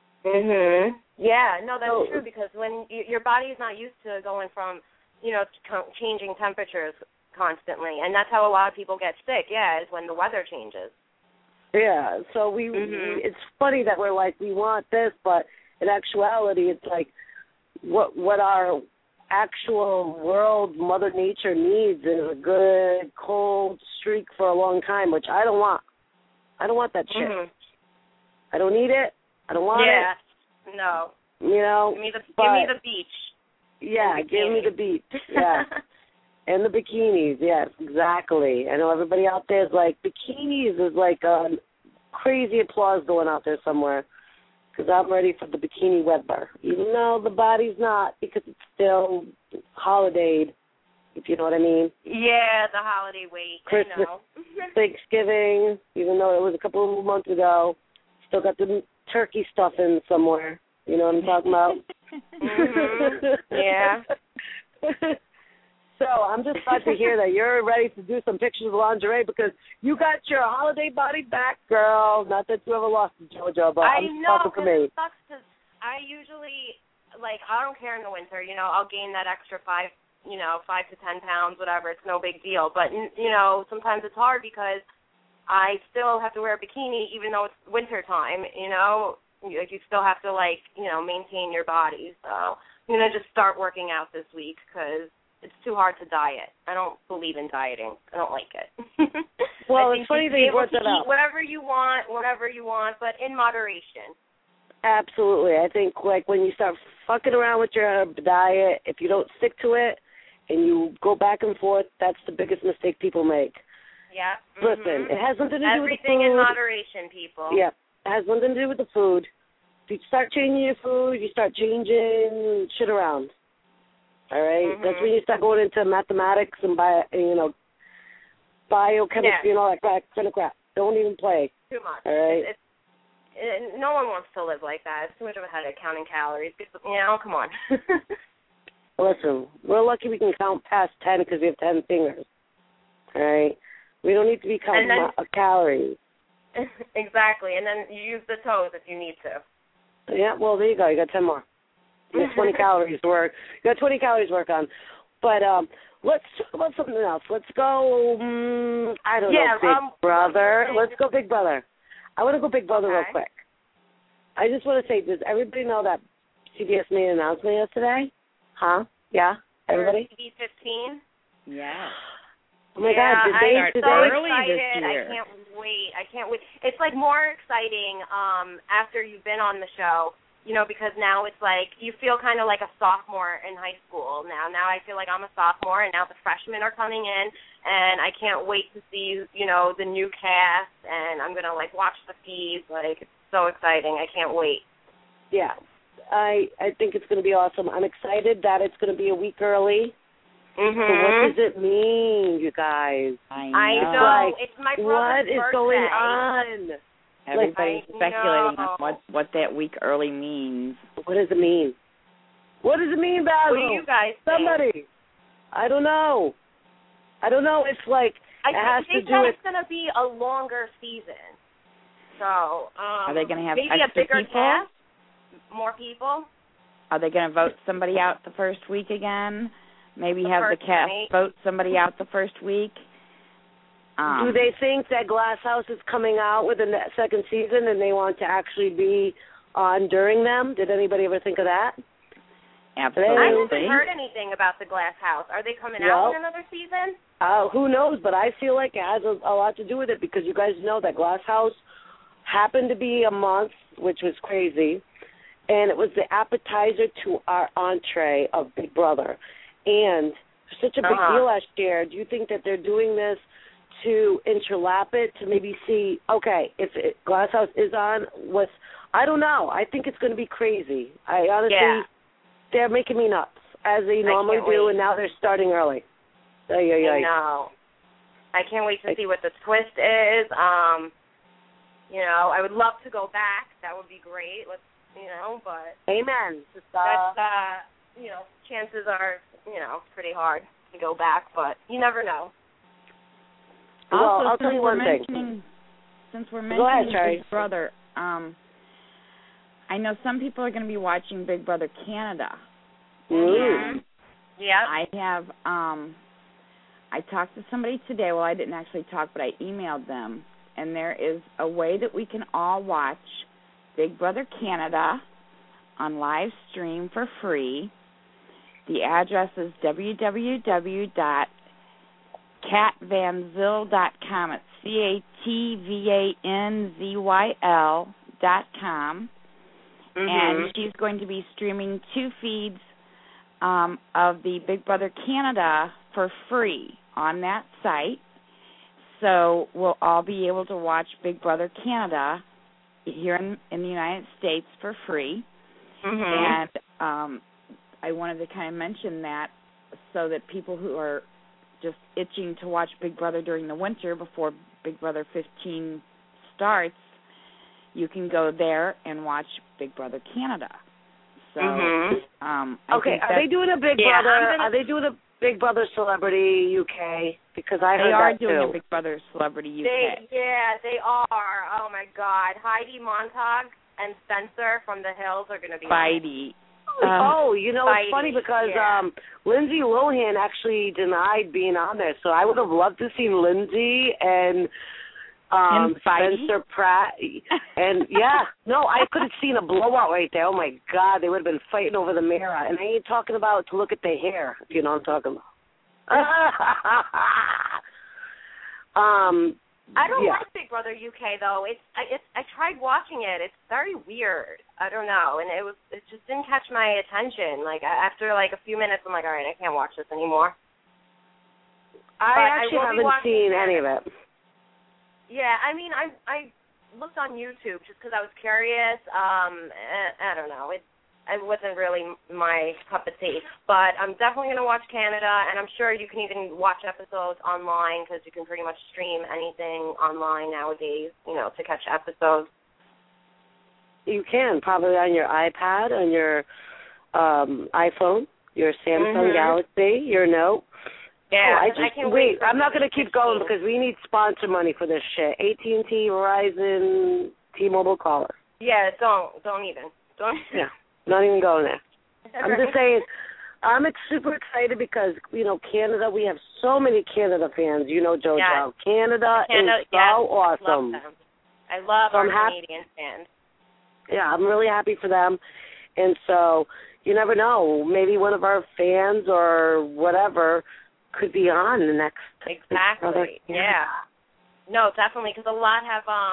Mhm. Yeah, no, that's true, because when your body is not used to going from, you know, changing temperatures constantly, and that's how a lot of people get sick. Yeah, is when the weather changes. Yeah, so we it's funny that we're like, we want this, but in actuality, it's like what our actual world, Mother Nature needs is a good cold streak for a long time, which I don't want. I don't want that shit. Mm-hmm. I don't need it. I don't want it. Yeah, no. You know, give me the beach. Yeah, give me the beach. Yeah. And the bikinis, yes, exactly. I know everybody out there is like, bikinis is like crazy applause going out there somewhere, because I'm ready for the bikini weather. Even though the body's not, because it's still holidayed, if you know what I mean. Yeah, the holiday weight. Christmas, I know. Thanksgiving, even though it was a couple of months ago, still got the turkey stuffing somewhere. You know what I'm talking about? Mm-hmm. Yeah. So I'm just glad to hear that you're ready to do some pictures of lingerie, because you got your holiday body back, girl. Not that you ever lost it, JoJo, but I'm talking for me. I know, it sucks, because I usually, like, I don't care in the winter. You know, I'll gain that extra 5 to 10 pounds, whatever. It's no big deal. But, you know, sometimes it's hard because I still have to wear a bikini even though it's winter time, you know. You still have to, like, you know, maintain your body. So I'm going to just start working out this week, because it's too hard to diet. I don't believe in dieting. I don't like it. Well, it's funny that you brought that up. Whatever you want, but in moderation. Absolutely. I think, like, when you start fucking around with your diet, if you don't stick to it and you go back and forth, that's the biggest mistake people make. Yeah. Listen, it has nothing to do with the food. Everything in moderation, people. Yeah. It has nothing to do with the food. If you start changing your food, you start changing shit around. All right? Mm-hmm. That's when you start going into mathematics and biochemistry and all that kind of crap. Don't even play. Too much. All right? No one wants to live like that. It's too much of a headache counting calories. You know, come on. Listen, we're lucky we can count past 10 because we have 10 fingers. All right? We don't need to be counting calories. Exactly. And then you use the toes if you need to. Yeah, well, there you go. You got 10 more. You got 20 calories to work. You got 20 calories to work on. But let's talk about something else. Let's go, I don't know, Big Brother. Let's go Big Brother. I want to go Big Brother real quick. I just want to say, does everybody know that CBS made an announcement yesterday? Huh? Yeah? Everybody? TV 15? Yeah. Oh, my God. Did they so early excited. This year. I can't wait. It's, like, more exciting after you've been on the show because now it's like you feel kind of like a sophomore in high school now. Now I feel like I'm a sophomore, and now the freshmen are coming in, and I can't wait to see, the new cast, and I'm going to, watch the feeds. It's so exciting. I can't wait. Yeah. I think it's going to be awesome. I'm excited that it's going to be a week early. Mm-hmm. So what does it mean, you guys? I know. I know. It's my What brother's is birthday. going on? Everybody's speculating know. on what that week early means. What does it mean? What does it mean, Basil? What do you guys think? Somebody. I don't know. It's like it has to do with. It's going to be a longer season. So, are they going to have maybe extra a bigger people? cast? More people? Are they going to vote somebody out the first week again? Maybe have the cast vote somebody out the first week? Do they think that Glass House is coming out with the second season and they want to actually be on during them? Did anybody ever think of that? Absolutely. I haven't heard anything about the Glass House. Are they coming out in another season? Who knows, but I feel like it has a lot to do with it because you guys know that Glass House happened to be a month, which was crazy, and it was the appetizer to our entree of Big Brother. And such a big deal last year. Do you think that they're doing this to interlap it, to maybe see, okay, if Glass House is on, I don't know. I think it's going to be crazy. I honestly, they're making me nuts, as they normally do, and now they're starting early. I know. I can't wait to see what the twist is. I would love to go back. That would be great. But amen. That's chances are, pretty hard to go back, but you never know. Also, I'll tell you one thing. Since we're mentioning Big Brother, I know some people are going to be watching Big Brother Canada. Mm-hmm. Yeah. I have. I talked to somebody today. Well, I didn't actually talk, but I emailed them, and there is a way that we can all watch Big Brother Canada on live stream for free. The address is www.catvanzyl.com. It's CATVANZYL.com. Mm-hmm. And she's going to be streaming 2 feeds of the Big Brother Canada for free on that site. So we'll all be able to watch Big Brother Canada here in the United States for free. Mm-hmm. And I wanted to kind of mention that so that people who are just itching to watch Big Brother during the winter before Big Brother 15 starts, you can go there and watch Big Brother Canada. So, okay, are they doing a Big Brother? Are they doing a Big Brother Celebrity UK? Because I heard they are that doing too. a Big Brother Celebrity UK. They are. Oh my God, Heidi Montag and Spencer from the Hills are going to be. Heidi. It's funny because Lindsay Lohan actually denied being on there, so I would have loved to see Lindsay and Spencer Pratt. And, I could have seen a blowout right there. Oh, my God, they would have been fighting over the mirror. And I ain't talking about to look at their hair, if you know what I'm talking about. I don't like Big Brother UK though. I tried watching it. It's very weird. I don't know, and it just didn't catch my attention. After a few minutes, I'm like, all right, I can't watch this anymore. I haven't seen any of it. Yeah, I mean, I looked on YouTube just because I was curious. I don't know. It wasn't really my cup of tea. But I'm definitely going to watch Canada, and I'm sure you can even watch episodes online because you can pretty much stream anything online nowadays, to catch episodes. You can, probably on your iPad, on your iPhone, your Samsung Galaxy, your Note. Yeah, I can't wait. I'm not going to keep going because we need sponsor money for this shit. AT&T, Verizon, T-Mobile, call us. Yeah, don't even. Yeah. Not even going there. I'm just saying, I'm super excited because, Canada, we have so many Canada fans. JoJo. Yes. Canada is so awesome. Love them. I love our Canadian fans. Yeah, I'm really happy for them. And so, you never know. Maybe one of our fans or whatever could be on the next. Exactly. Yeah. No, definitely, because a lot have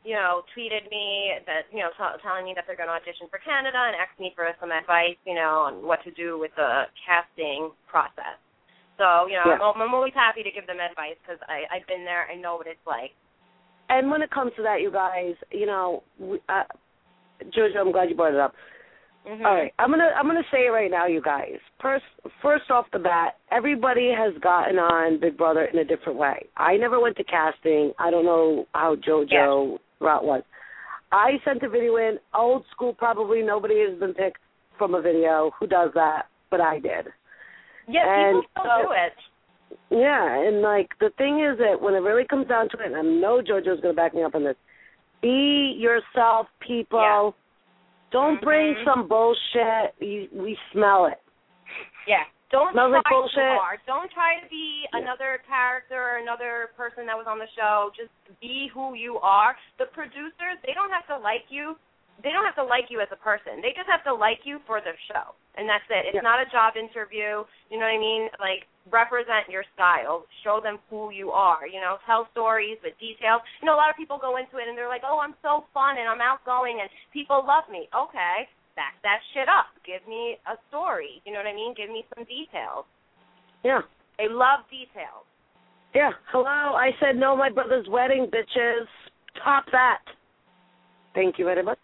tweeted me that, telling me that they're going to audition for Canada and asked me for some advice, on what to do with the casting process. So, I'm always happy to give them advice because I've been there. I know what it's like. And when it comes to that, you guys, Georgia, I'm glad you brought it up. Mm-hmm. All right, I'm gonna say it right now, you guys. First off the bat, everybody has gotten on Big Brother in a different way. I never went to casting. I don't know how JoJo route was. I sent a video in, old school. Probably nobody has been picked from a video. Who does that? But I did. Yeah, people still do it. Yeah, and the thing is that when it really comes down to it, and I know JoJo's going to back me up on this, be yourself, people. Yeah. Don't bring some bullshit. We smell it. Yeah. Don't Smells try like bullshit. too hard. Don't try to be another character or another person that was on the show. Just be who you are. The producers, they don't have to like you. They don't have to like you as a person. They just have to like you for the show. And that's it. It's not a job interview. You know what I mean? Represent your style. Show them who you are. Tell stories with details. A lot of people go into it and they're like, oh, I'm so fun and I'm outgoing and people love me. Okay, back that shit up. Give me a story. You know what I mean? Give me some details. Yeah. They love details. Yeah. Hello, I said no, my brother's wedding, bitches. Top that. Thank you very much.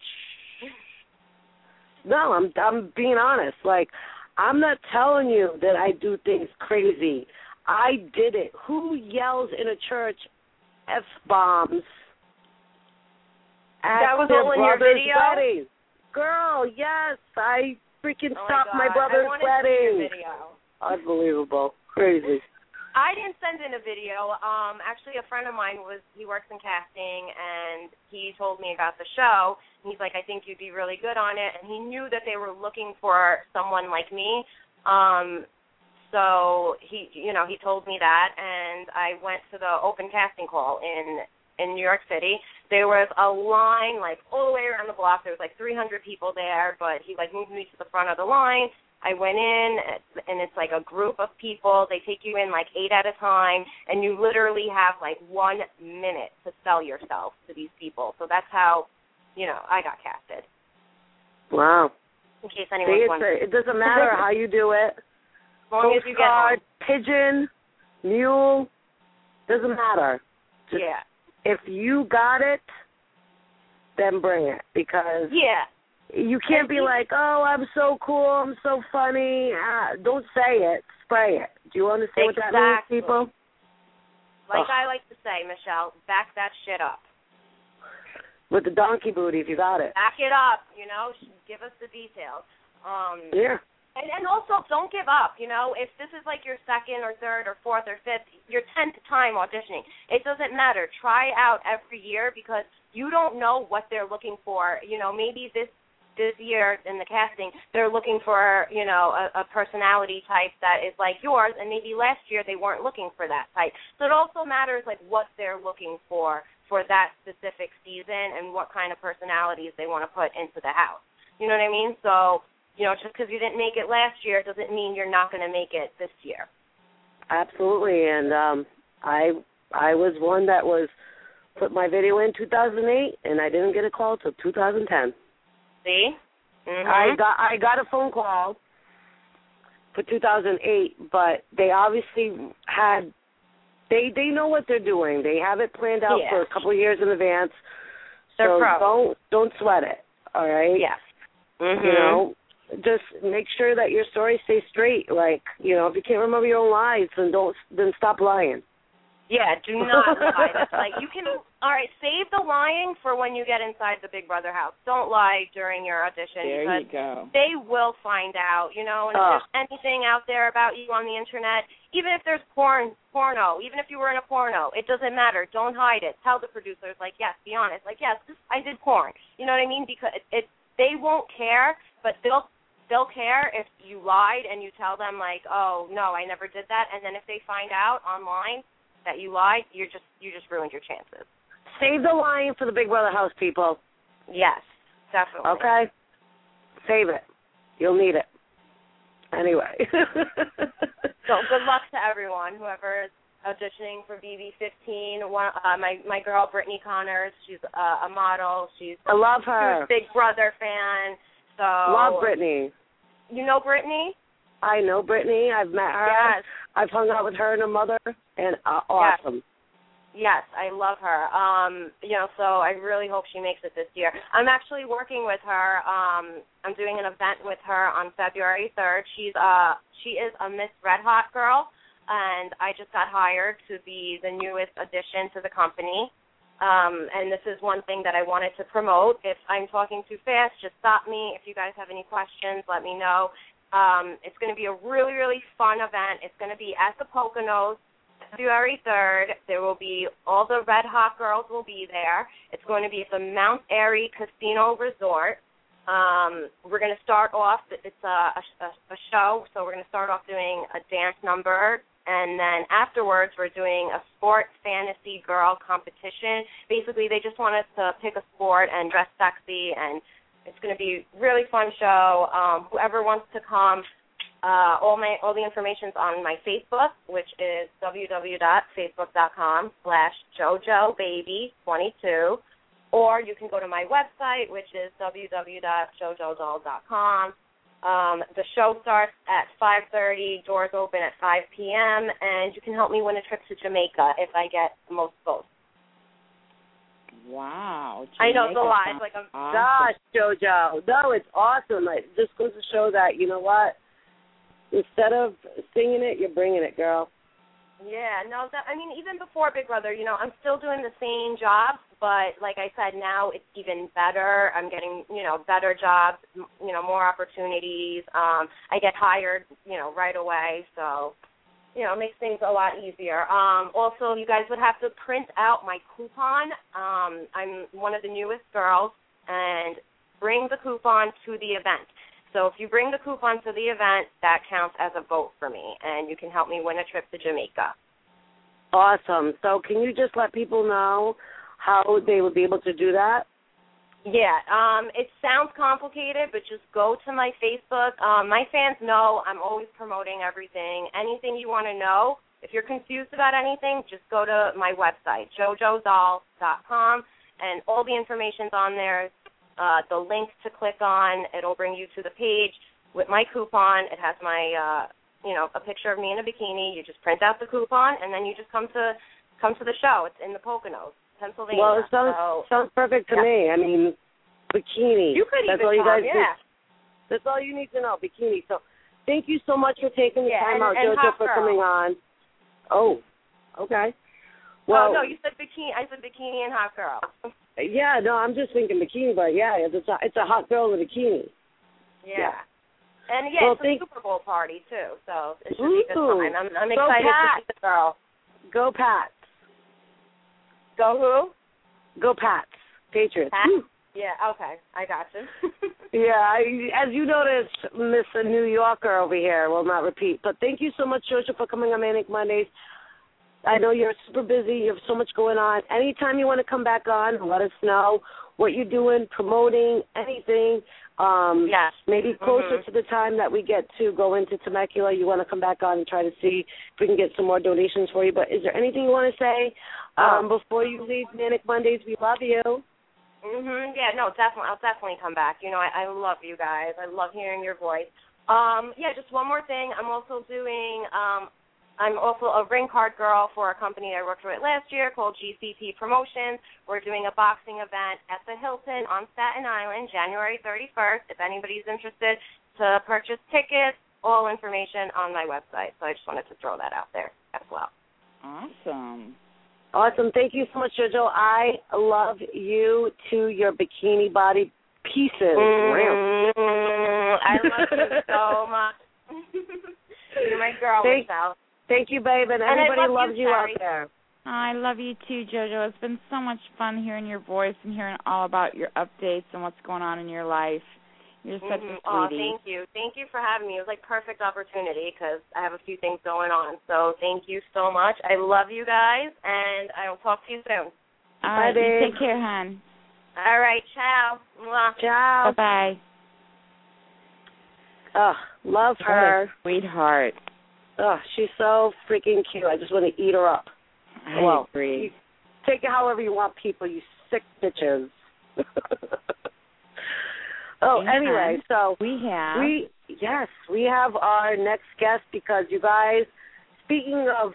No, I'm being honest. I'm not telling you that I do things crazy. I did it. Who yells in a church F-bombs at that was their all in your brother's video? wedding? Girl, yes. I freaking stopped my brother's I wedding. To see your video. Unbelievable. Crazy. I didn't send in a video. Actually, a friend of mine he works in casting, and he told me about the show. And he's like, I think you'd be really good on it. And he knew that they were looking for someone like me. So he told me that, and I went to the open casting call in New York City. There was a line all the way around the block. There was 300 people there, but he moved me to the front of the line. I went in, and it's a group of people. They take you in 8 at a time, and you literally have 1 minute to sell yourself to these people. So that's how, I got casted. Wow. In case anyone's wondering. It doesn't matter how you do it. As long as you get home. Pigeon, mule, doesn't matter. Just, if you got it, then bring it, because you can't be oh, I'm so cool, I'm so funny. Don't say it, spray it. Do you understand what that means, people? I like to say, Michelle, back that shit up. With the donkey booty, if you got it. Back it up, give us the details. Yeah. And also, don't give up, If this is your second or third or fourth or fifth, your 10th time auditioning, it doesn't matter. Try out every year, because you don't know what they're looking for. Maybe this year in the casting, they're looking for, a personality type that is like yours, and maybe last year they weren't looking for that type. So it also matters, what they're looking for that specific season and what kind of personalities they want to put into the house. You know what I mean? So, just because you didn't make it last year doesn't mean you're not going to make it this year. Absolutely, and I was one that put my video in 2008, and I didn't get a call till 2010. See? Mm-hmm. I got a phone call for 2008, but they obviously had they know what they're doing. They have it planned out for a couple of years in advance. They're so don't sweat it. All right? Yeah. Mm-hmm. Just make sure that your story stays straight. If you can't remember your own lies, then stop lying. Yeah, do not lie. That's you can, all right, save the lying for when you get inside the Big Brother house. Don't lie during your audition. There because you go. They will find out, and if there's anything out there about you on the Internet, even if there's porno, even if you were in a porno, it doesn't matter. Don't hide it. Tell the producers, yes, be honest. Yes, I did porn. You know what I mean? Because they won't care, but they'll care if you lied and you tell them, oh, no, I never did that. And then if they find out online that you lied, you just ruined your chances. Save the lying for the Big Brother house, people. Yes, definitely. Okay? Save it. You'll need it. Anyway. So good luck to everyone, whoever is auditioning for BB15. My girl Brittany Connors, she's a model. I love her. She's a Big Brother fan. So love Brittany. You know Brittany? I know Brittany. I've met her. Yes. I've hung out with her and her mother, and awesome. Yes, I love her. So I really hope she makes it this year. I'm actually working with her. I'm doing an event with her on February 3rd. She is a Miss Red Hot girl, and I just got hired to be the newest addition to the company. And this is one thing that I wanted to promote. If I'm talking too fast, just stop me. If you guys have any questions, let me know. It's going to be a really, really fun event. It's going to be at the Poconos, February 3rd. There will be all the Red Hot girls will be there. It's going to be at the Mount Airy Casino Resort. We're going to start off, it's a show, so we're going to start off doing a dance number, and then afterwards we're doing a sports fantasy girl competition. Basically, they just want us to pick a sport and dress sexy, and it's going to be a really fun show. Whoever wants to come, all the information's on my Facebook, which is www.facebook.com/JoJoBaby22, or you can go to my website, which is www.jojodoll.com. The show starts at 5:30, doors open at 5 p.m., and you can help me win a trip to Jamaica if I get the most votes. Wow. I know, it's a lot. It's like awesome. Gosh, JoJo. No, it's awesome. It just goes to show that, you know what? Instead of singing it, you're bringing it, girl. Yeah, no, even before Big Brother, I'm still doing the same job, but like I said, now it's even better. I'm getting, better jobs, more opportunities. I get hired, right away, so, it makes things a lot easier. Also, you guys would have to print out my coupon. I'm one of the newest girls, and bring the coupon to the event. So if you bring the coupon to the event, that counts as a vote for me, and you can help me win a trip to Jamaica. Awesome. So can you just let people know how they would be able to do that? Yeah, it sounds complicated, but just go to my Facebook. My fans know I'm always promoting everything. Anything you want to know, if you're confused about anything, just go to my website, jojodoll.com, and all the information's on there. The links to click on, it'll bring you to the page with my coupon. It has my, a picture of me in a bikini. You just print out the coupon, and then you just come to the show. It's in the Poconos, Pennsylvania. Well, it sounds perfect to me. I mean, bikini. You could That's even all you guys yeah. That's all you need to know, bikini. So thank you so much for taking the time out, and JoJo, for coming on. Oh, okay. Well, no, you said bikini. I said bikini and hot girl. Yeah, no, I'm just thinking bikini, but yeah, it's a hot girl in a bikini. Yeah. And well, it's a Super Bowl party too, so it should be a good time. I'm excited to see the girl. Go Pats. Go who? Go Pats. Patriots. Pats? Yeah, okay. I got you. Yeah, as you noticed, Miss New Yorker over here will not repeat. But thank you so much, JoJo, for coming on Manic Mondays. I know you're super busy. You have so much going on. Anytime you want to come back on, let us know what you're doing, promoting, anything. Yes. Maybe closer to the time that we get to go into Temecula, you want to come back on and try to see if we can get some more donations for you. But is there anything you want to say before you leave Manic Mondays? We love you. Yeah, no, definitely. I'll definitely come back. I love you guys. I love hearing your voice. Just one more thing. I'm also a ring card girl for a company I worked with last year called GCP Promotions. We're doing a boxing event at the Hilton on Staten Island, January 31st. If anybody's interested to purchase tickets, all information on my website. So I just wanted to throw that out there as well. Awesome. Thank you so much, JoJo. I love you to your bikini body pieces. I love you so much. You're my girl, Michelle. Thank you, babe, and everybody loves you out there. I love you too, JoJo. It's been so much fun hearing your voice and hearing all about your updates and what's going on in your life. You're such a sweetie. Oh, thank you. Thank you for having me. It was like perfect opportunity because I have a few things going on. So thank you so much. I love you guys, and I will talk to you soon. All right, babe. You take care, hon. All right, ciao. Mwah. Ciao. Bye-bye. Love her. Sweetheart. she's so freaking cute. I just want to eat her up. I agree. Take it however you want, people, you sick bitches. Anyway, so we have our next guest, because you guys, speaking of,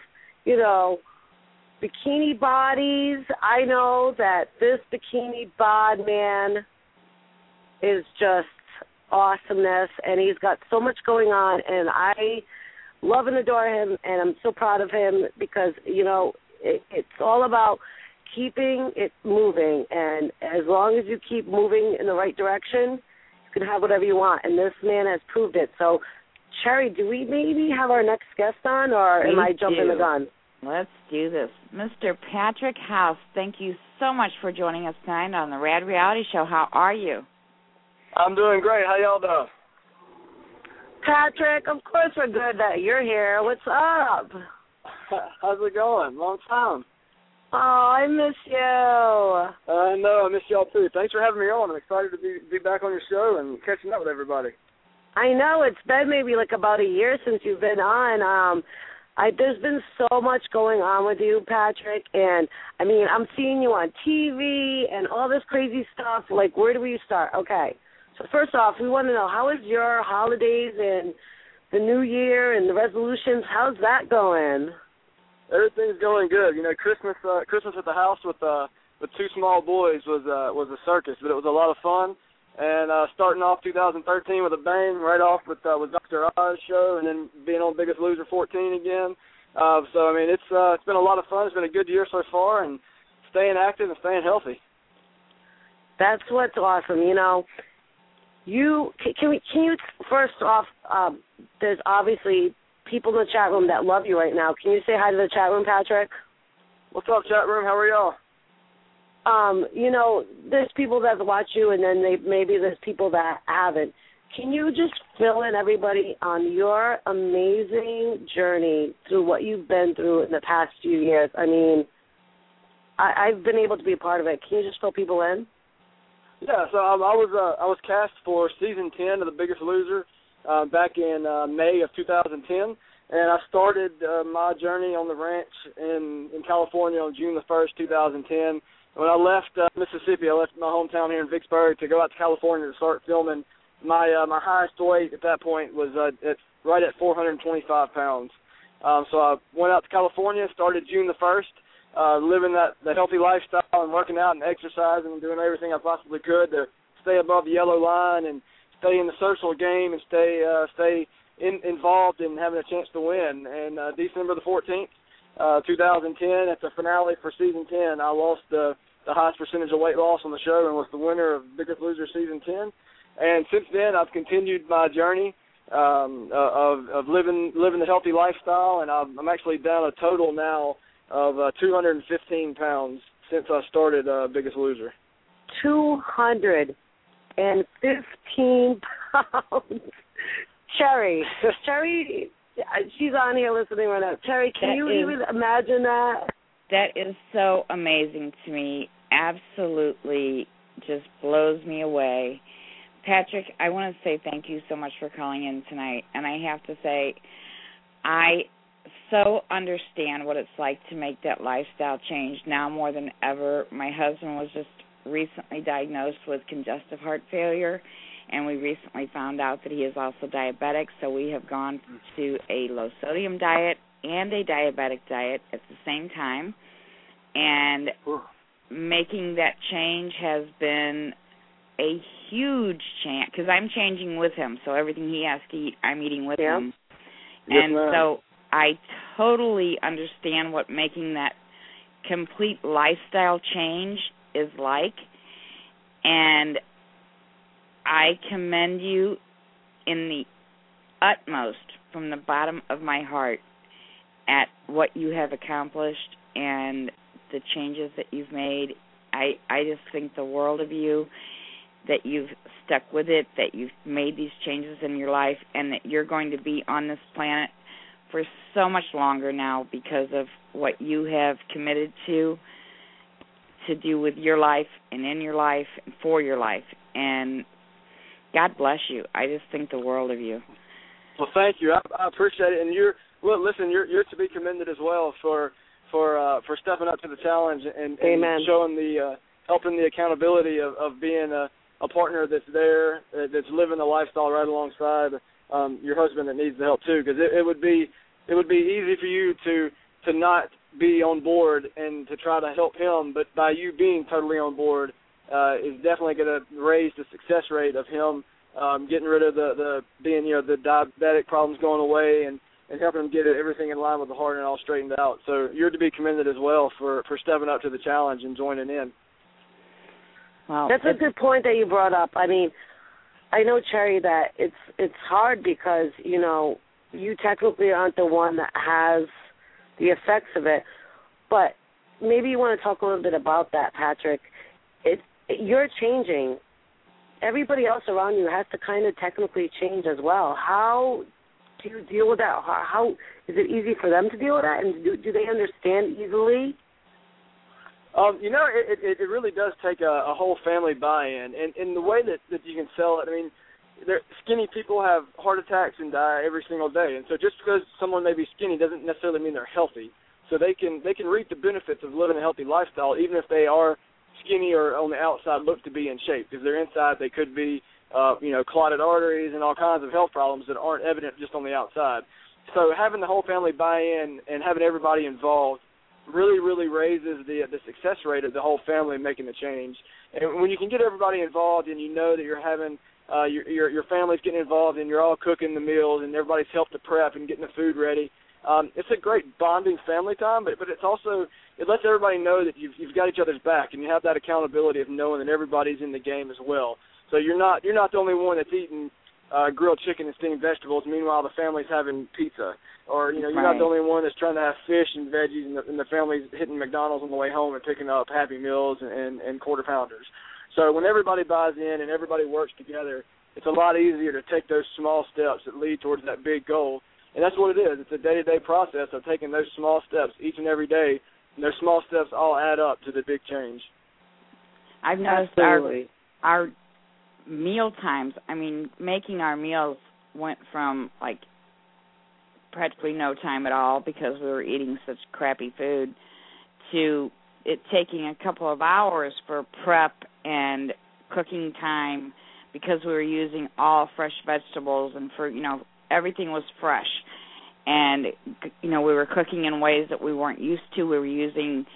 bikini bodies, I know that this bikini bod man is just awesomeness, and he's got so much going on, and I love and adore him, and I'm so proud of him, because, it's all about keeping it moving, and as long as you keep moving in the right direction, you can have whatever you want, and this man has proved it. So, Cherry, do we maybe have our next guest on, or am I jumping the gun? Let's do this. Mr. Patrick House, thank you so much for joining us tonight on the Rad Reality Show. How are you? I'm doing great. How y'all doing? Patrick, of course we're good that you're here. What's up? How's it going? Long time. Oh, I miss you. I know. I miss y'all, too. Thanks for having me on. I'm excited to be back on your show and catching up with everybody. I know. It's been maybe like about a year since you've been on. There's been so much going on with you, Patrick, and, I'm seeing you on TV and all this crazy stuff. Like, where do we start? Okay. So first off, we want to know, how is your holidays and the New Year and the resolutions? How's that going? Everything's going good. Christmas at the house with two small boys was a circus, but it was a lot of fun. And starting off 2013 with a bang, right off with Dr. Oz show, and then being on Biggest Loser 14 again. It's been a lot of fun. It's been a good year so far, and staying active and staying healthy. That's what's awesome. Can you first off? There's obviously people in the chat room that love you right now. Can you say hi to the chat room, Patrick? What's up, chat room? How are y'all? There's people that watch you, and then maybe there's people that haven't. Can you just fill in everybody on your amazing journey through what you've been through in the past few years? I've been able to be a part of it. Can you just fill people in? Yeah, so I was cast for season 10 of The Biggest Loser back in May of 2010, and I started my journey on the ranch in California on June the 1st, 2010. When I left Mississippi, I left my hometown here in Vicksburg to go out to California to start filming. My highest weight at that point was right at 425 pounds. So I went out to California, started June the 1st, living that healthy lifestyle and working out and exercising and doing everything I possibly could to stay above the yellow line and stay in the social game and stay involved in having a chance to win. And December the 14th, 2010, at the finale for season 10, I lost the highest percentage of weight loss on the show and was the winner of Biggest Loser season 10. And since then, I've continued my journey of living the healthy lifestyle, and I'm actually down a total now of 215 pounds since I started Biggest Loser. 215 pounds. Cherry, she's on here listening right now. Cherry, can you even imagine that? That is so amazing to me. Absolutely just blows me away. Patrick, I want to say thank you so much for calling in tonight. And I have to say, I so understand what it's like to make that lifestyle change now more than ever. My husband was just recently diagnosed with congestive heart failure, and we recently found out that he is also diabetic, so we have gone to a low-sodium diet and a diabetic diet at the same time, and making that change has been a huge change, because I'm changing with him, so everything he has to eat, I'm eating with him. Yes, and ma'am. So I totally understand what making that complete lifestyle change is like, and I commend you in the utmost from the bottom of my heart at what you have accomplished and the changes that you've made. I just think the world of you, that you've stuck with it, that you've made these changes in your life, and that you're going to be on this planet for so much longer now because of what you have committed to do with your life and in your life and for your life. And God bless you. I just think the world of you. Well, thank you. I appreciate it, and you're to be commended as well for stepping up to the challenge and showing helping the accountability of being a partner that's there, that's living the lifestyle right alongside your husband that needs the help too. Because it would be easy for you to not be on board and to try to help him, but by you being totally on board is definitely going to raise the success rate of him getting rid of the diabetic problems going away and helping him get everything in line with the heart and all straightened out. So you're to be commended as well for stepping up to the challenge and joining in. Wow. That's a good point that you brought up. I mean, I know, Cherry, that it's hard because, you technically aren't the one that has the effects of it, but maybe you want to talk a little bit about that, Patrick. You're changing. Everybody else around you has to kind of technically change as well. How do you deal with that? How is it easy for them to deal with that, and do they understand easily? It really does take a whole family buy-in, and the way that you can sell it, I mean, skinny people have heart attacks and die every single day, and so just because someone may be skinny doesn't necessarily mean they're healthy. So they can reap the benefits of living a healthy lifestyle, even if they are skinny or on the outside look to be in shape, because they're inside they could be, clotted arteries and all kinds of health problems that aren't evident just on the outside. So having the whole family buy in and having everybody involved really, really raises the success rate of the whole family making the change. And when you can get everybody involved and you know that you're having your family's getting involved and you're all cooking the meals and everybody's helped to prep and getting the food ready, it's a great bonding family time, but it's also, it lets everybody know that you've got each other's back and you have that accountability of knowing that everybody's in the game as well. So you're not the only one that's eating grilled chicken and steamed vegetables. Meanwhile, the family's having pizza, or you're not the only one that's trying to have fish and veggies, and the family's hitting McDonald's on the way home and picking up Happy Meals and quarter pounders. So when everybody buys in and everybody works together, it's a lot easier to take those small steps that lead towards that big goal. And that's what it is. It's a day-to-day process of taking those small steps each and every day, and those small steps all add up to the big change. I've noticed our meal times, making our meals went from, practically no time at all because we were eating such crappy food to it taking a couple of hours for prep and cooking time because we were using all fresh vegetables and everything was fresh. And, we were cooking in ways that we weren't used to. We were using,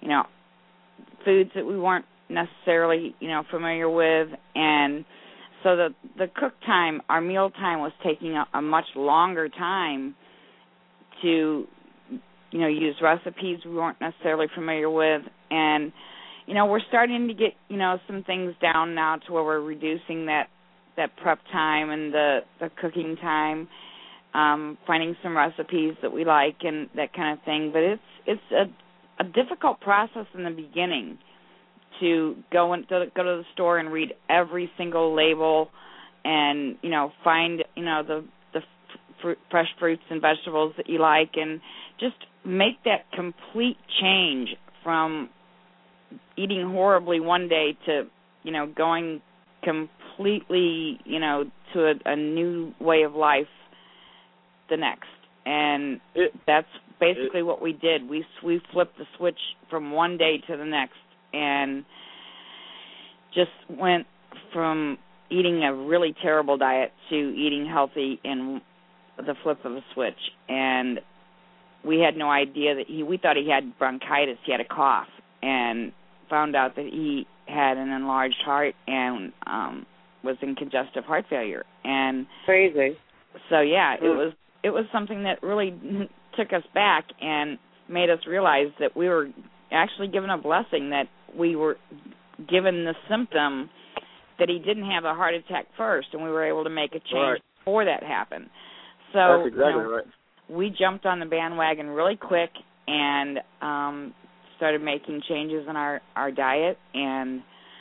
foods that we weren't necessarily, familiar with. And so the cook time, our meal time was taking a much longer time to, use recipes we weren't necessarily familiar with. And, we're starting to get, some things down now to where we're reducing that prep time and the cooking time, finding some recipes that we like and that kind of thing. But it's a difficult process in the beginning to go to the store and read every single label and, find, the fresh fruits and vegetables that you like and just make that complete change from eating horribly one day to, going completely, to a new way of life the next. And that's basically what we did. We flipped the switch from one day to the next and just went from eating a really terrible diet to eating healthy in the flip of a switch. And we had no idea that we thought he had bronchitis. He had a cough, and found out that he had an enlarged heart and was in congestive heart failure. And crazy. So yeah, it was something that really took us back and made us realize that we were actually given a blessing, that we were given the symptom that he didn't have a heart attack first, and we were able to make a change before that happened. So that's exactly right. We jumped on the bandwagon really quick and started making changes in our diet, and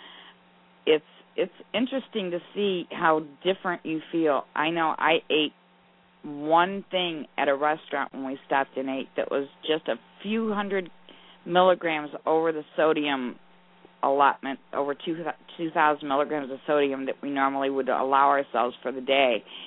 it's interesting to see how different you feel. I know I ate one thing at a restaurant when we stopped and ate that was just a few hundred milligrams over the sodium allotment, over 2,000 milligrams of sodium that we normally would allow ourselves for the day.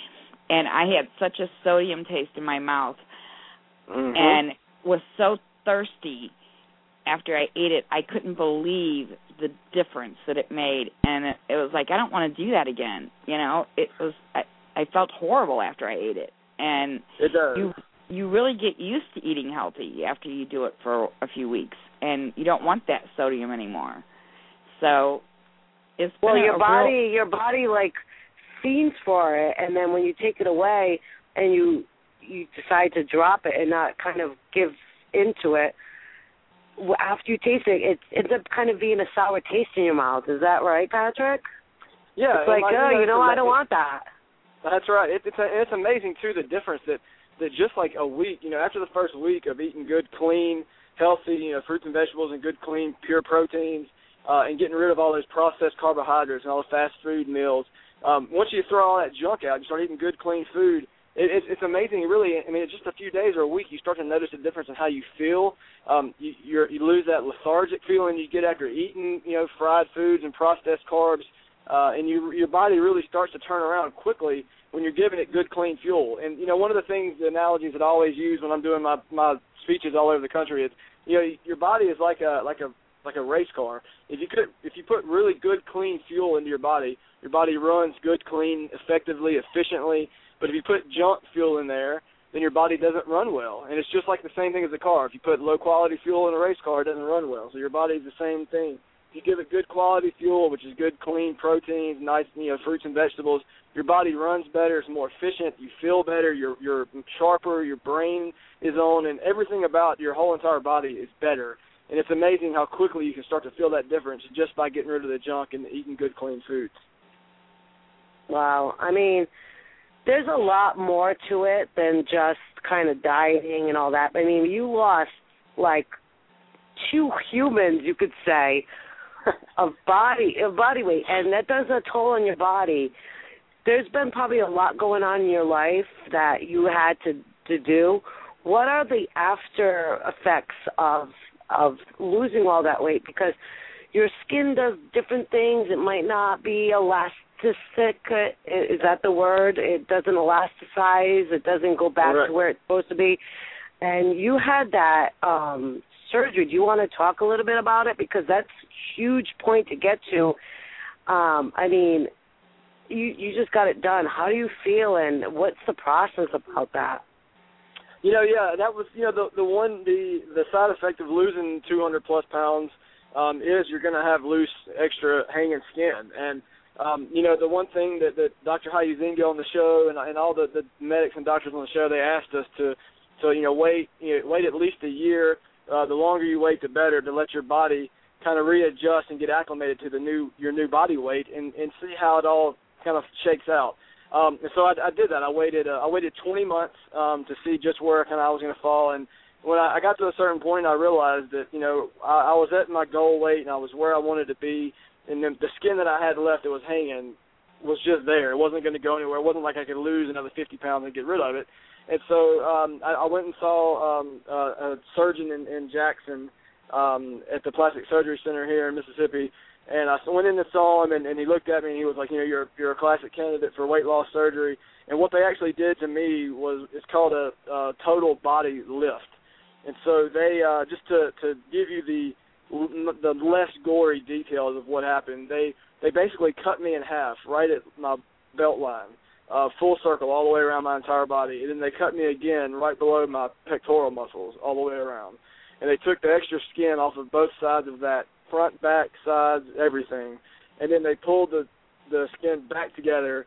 and I had such a sodium taste in my mouth, Mm-hmm. and was so thirsty after I ate it. I couldn't believe the difference that it made, and it was like, I don't want to do that again. You know, it was. I felt horrible after I ate it, and it does. You really get used to eating healthy after you do it for a few weeks, and you don't want that sodium anymore. So it's been your body like fiends for it, and then when you take it away and you decide to drop it and not kind of give into it, after you taste it, it ends up kind of being a sour taste in your mouth. Is that right, Patrick? Yeah. It's like, I don't want that. That's right. It's amazing, too, the difference that just like a week, after the first week of eating good, clean, healthy, fruits and vegetables and good, clean, pure proteins, and getting rid of all those processed carbohydrates and all the fast food meals, once you throw all that junk out, you start eating good, clean food, it's amazing. Really, I mean, it's just a few days or a week, you start to notice a difference in how you feel. You lose that lethargic feeling you get after eating, fried foods and processed carbs, and your body really starts to turn around quickly when you're giving it good, clean fuel. And, one of the analogies that I always use when I'm doing my speeches all over the country is, your body is like a race car. If you put really good, clean fuel into your body runs good, clean, effectively, efficiently. But if you put junk fuel in there, then your body doesn't run well. And it's just like the same thing as a car. If you put low-quality fuel in a race car, it doesn't run well. So your body's the same thing. If you give it good quality fuel, which is good, clean proteins, nice, fruits and vegetables, your body runs better, it's more efficient, you feel better, you're sharper, your brain is on, and everything about your whole entire body is better. And it's amazing how quickly you can start to feel that difference just by getting rid of the junk and eating good, clean foods. Wow. I mean, there's a lot more to it than just kind of dieting and all that. I mean, you lost like 2 humans, you could say, of body weight, and that does a toll on your body. There's been probably a lot going on in your life that you had to do. What are the after effects of losing all that weight? Because your skin does different things. It might not be elastic. Is that the word? It doesn't elasticize. It doesn't go back to where it's supposed to be. And you had that surgery. Do you want to talk a little bit about it? Because that's a huge point to get to. I mean, you just got it done. How do you feel, and what's the process about that? That was, the side effect of losing 200 plus pounds is you're going to have loose, extra hanging skin. And the one thing that Dr. Hayuzinga on the show and all the medics and doctors on the show, they asked us to wait at least a year. The longer you wait, the better, to let your body kind of readjust and get acclimated to your new body weight and see how it all kind of shakes out. And so I did that. I waited 20 months to see just where I was going to fall. And when I got to a certain point, I realized that I was at my goal weight and I was where I wanted to be. And then the skin that I had left that was hanging was just there. It wasn't going to go anywhere. It wasn't like I could lose another 50 pounds and get rid of it. And so I went and saw a surgeon in Jackson at the Plastic Surgery Center here in Mississippi. And I went in and saw him, and he looked at me, and he was like, you're a classic candidate for weight loss surgery. And what they actually did to me it's called a total body lift. And so they, just to give you the less gory details of what happened, they basically cut me in half right at my belt line, full circle all the way around my entire body. And then they cut me again right below my pectoral muscles all the way around. And they took the extra skin off of both sides of that, front, back, sides, everything. And then they pulled the skin back together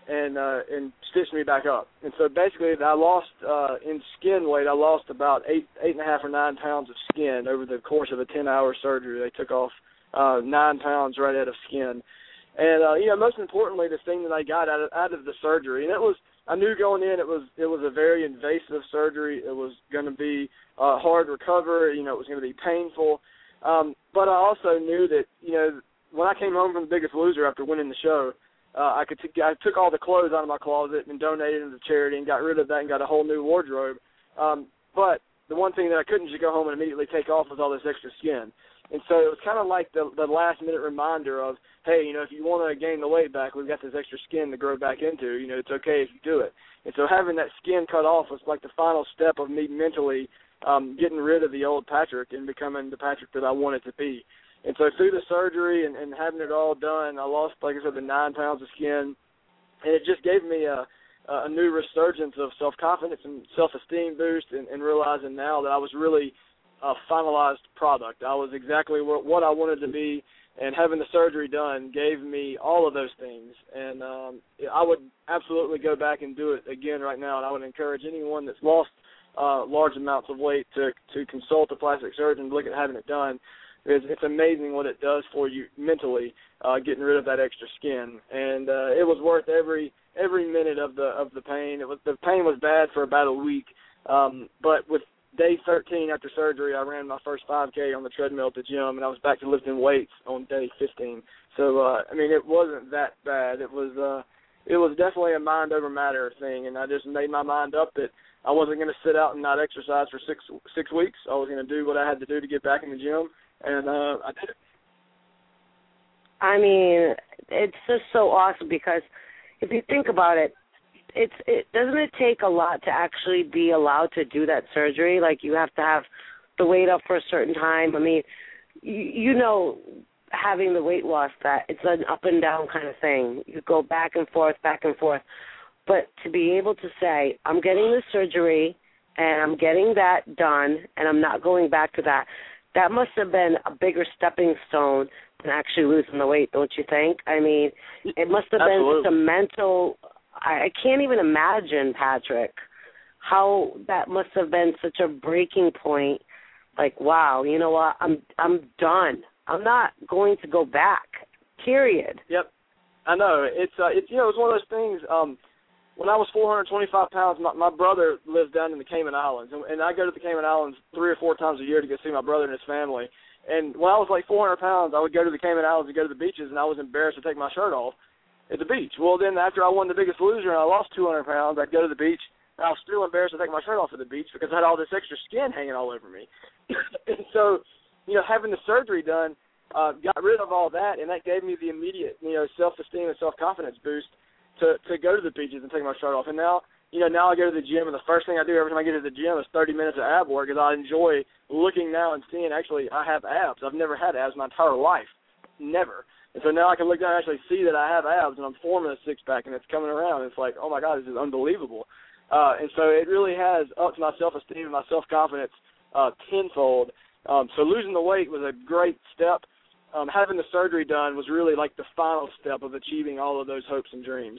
and stitched me back up. And so basically I lost, in skin weight, I lost about 8.5 or 9 pounds of skin over the course of a 10-hour surgery. They took off 9 pounds right out of skin. And, most importantly, the thing that I got out of the surgery, and I knew going in it was a very invasive surgery. It was going to be hard to recover. It was going to be painful. But I also knew that, when I came home from The Biggest Loser after winning the show, I took all the clothes out of my closet and donated them to charity and got rid of that and got a whole new wardrobe. But the one thing that I couldn't just go home and immediately take off was all this extra skin. And so it was kind of like the last-minute reminder of, hey, if you want to gain the weight back, we've got this extra skin to grow back into. It's okay if you do it. And so having that skin cut off was like the final step of me mentally getting rid of the old Patrick and becoming the Patrick that I wanted to be. And so through the surgery and having it all done, I lost, like I said, the 9 pounds of skin. And it just gave me a new resurgence of self-confidence and self-esteem boost and realizing now that I was really a finalized product. I was exactly what I wanted to be, and having the surgery done gave me all of those things. And I would absolutely go back and do it again right now, and I would encourage anyone that's lost large amounts of weight to consult a plastic surgeon, look at having it done. It's amazing what it does for you mentally, getting rid of that extra skin. And it was worth every minute of the pain. The pain was bad for about a week, but with day 13 after surgery, I ran my first 5K on the treadmill at the gym, and I was back to lifting weights on day 15. So, it wasn't that bad. It was definitely a mind over matter thing, and I just made my mind up that I wasn't going to sit out and not exercise for six weeks. I was going to do what I had to do to get back in the gym, and I did it. It's just so awesome because if you think about it, doesn't it take a lot to actually be allowed to do that surgery? Like, you have to have the weight up for a certain time. Having the weight loss, that it's an up and down kind of thing. You go back and forth. But to be able to say, I'm getting this surgery and I'm getting that done and I'm not going back to that must have been a bigger stepping stone than actually losing the weight, don't you think? It must have been such a mental... I can't even imagine, Patrick, how that must have been such a breaking point. Like, wow, you know what? I'm done. I'm not going to go back. Period. Yep, I know. It's one of those things. When I was 425 pounds, my brother lives down in the Cayman Islands, and I go to the Cayman Islands 3 or 4 times a year to go see my brother and his family. And when I was like 400 pounds, I would go to the Cayman Islands and go to the beaches, and I was embarrassed to take my shirt off at the beach. Well, then after I won the Biggest Loser and I lost 200 pounds, I'd go to the beach, and I was still embarrassed to take my shirt off at the beach because I had all this extra skin hanging all over me. And so, having the surgery done got rid of all that, and that gave me the immediate, self-esteem and self-confidence boost to go to the beaches and take my shirt off. And now, now I go to the gym, and the first thing I do every time I get to the gym is 30 minutes of ab work, because I enjoy looking now and seeing, actually, I have abs. I've never had abs my entire life. Never. And so now I can look down and actually see that I have abs, and I'm forming a six-pack, and it's coming around. It's like, oh, my God, this is unbelievable. And so it really has upped my self-esteem and my self-confidence tenfold. So losing the weight was a great step. Having the surgery done was really like the final step of achieving all of those hopes and dreams.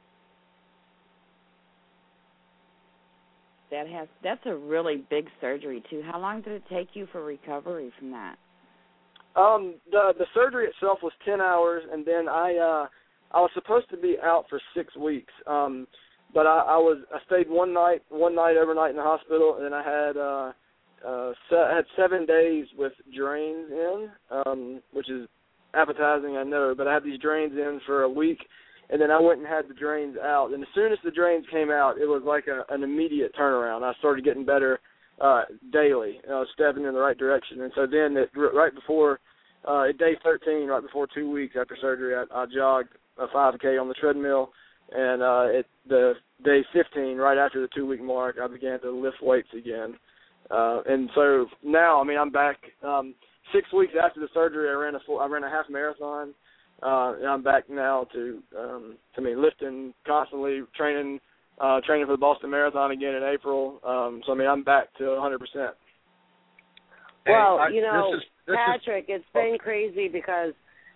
That's a really big surgery, too. How long did it take you for recovery from that? The surgery itself was 10 hours, and then I was supposed to be out for 6 weeks. But I stayed one night overnight in the hospital, and then I had 7 days with drains in, which is appetizing, I know, but I had these drains in for a week, and then I went and had the drains out. And as soon as the drains came out, it was like an immediate turnaround. I started getting better daily, stepping in the right direction. And so then right before day 13, right before 2 weeks after surgery, I jogged a 5K on the treadmill, and at the day 15, right after the 2 week mark, I began to lift weights again. And so now, I'm back. 6 weeks after the surgery, I ran a half marathon, and I'm back now to lifting constantly, training for the Boston Marathon again in April. So I'm back to 100%. Well, Patrick, it's been crazy because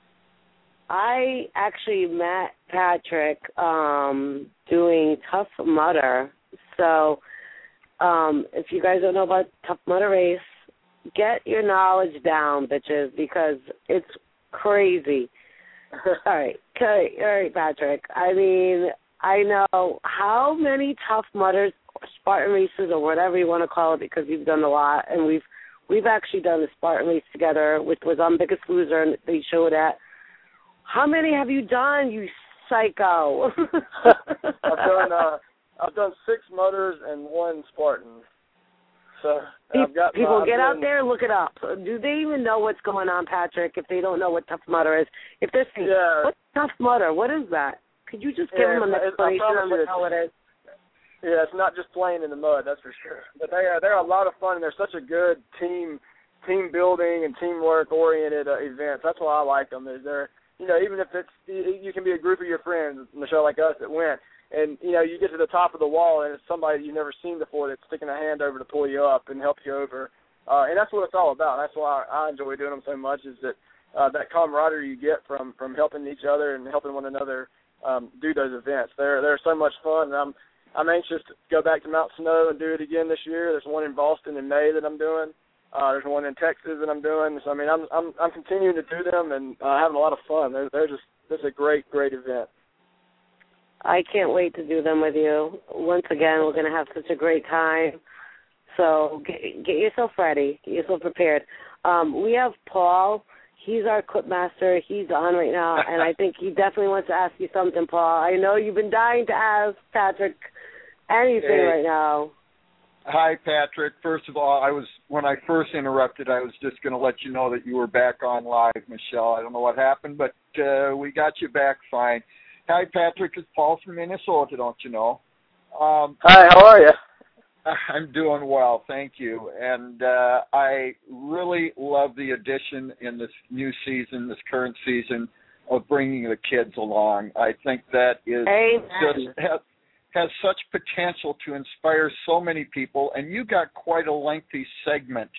I actually met Patrick doing Tough Mudder. So if you guys don't know about Tough Mudder Race, get your knowledge down, bitches, because it's crazy. All right, Patrick. I know how many Tough Mudders, Spartan races, or whatever you want to call it, because you've done a lot, and we've actually done the Spartan race together, which was on Biggest Loser, and they showed that. How many have you done, you psycho? I've done 6 Mudders and 1 Spartan. So I've got people get out there, look it up. Do they even know what's going on, Patrick? If they don't know what Tough Mudder is, if they're saying, what's Tough Mudder? What is that? Could you just give them an explanation on what the hell it is? Yeah, it's not just playing in the mud, that's for sure. But they're a lot of fun, and they're such a good team building and teamwork oriented events. That's why I like them. Is they're, even if you can be a group of your friends, Michelle, like us, that went, and you get to the top of the wall and it's somebody you've never seen before that's sticking a hand over to pull you up and help you over, and that's what it's all about. That's why I enjoy doing them so much. Is that that camaraderie you get from helping each other and helping one another do those events. They're so much fun. And I'm anxious to go back to Mount Snow and do it again this year. There's one in Boston in May that I'm doing. There's one in Texas that I'm doing. So I mean, I'm continuing to do them and having a lot of fun. They're just a great event. I can't wait to do them with you. Once again, we're going to have such a great time. So get yourself ready. Get yourself prepared. We have Paul. He's our clip master. He's on right now, and I think he definitely wants to ask you something, Paul. I know you've been dying to ask Patrick anything right now. Hi, Patrick. First of all, when I first interrupted, I was just going to let you know that you were back on live, Michelle. I don't know what happened, but we got you back fine. Hi, Patrick. It's Paul from Minnesota, don't you know? Hi, how are you? I'm doing well, thank you. And I really love the addition in this new season, this current season, of bringing the kids along. I think that is just has such potential to inspire so many people. And you got quite a lengthy segment.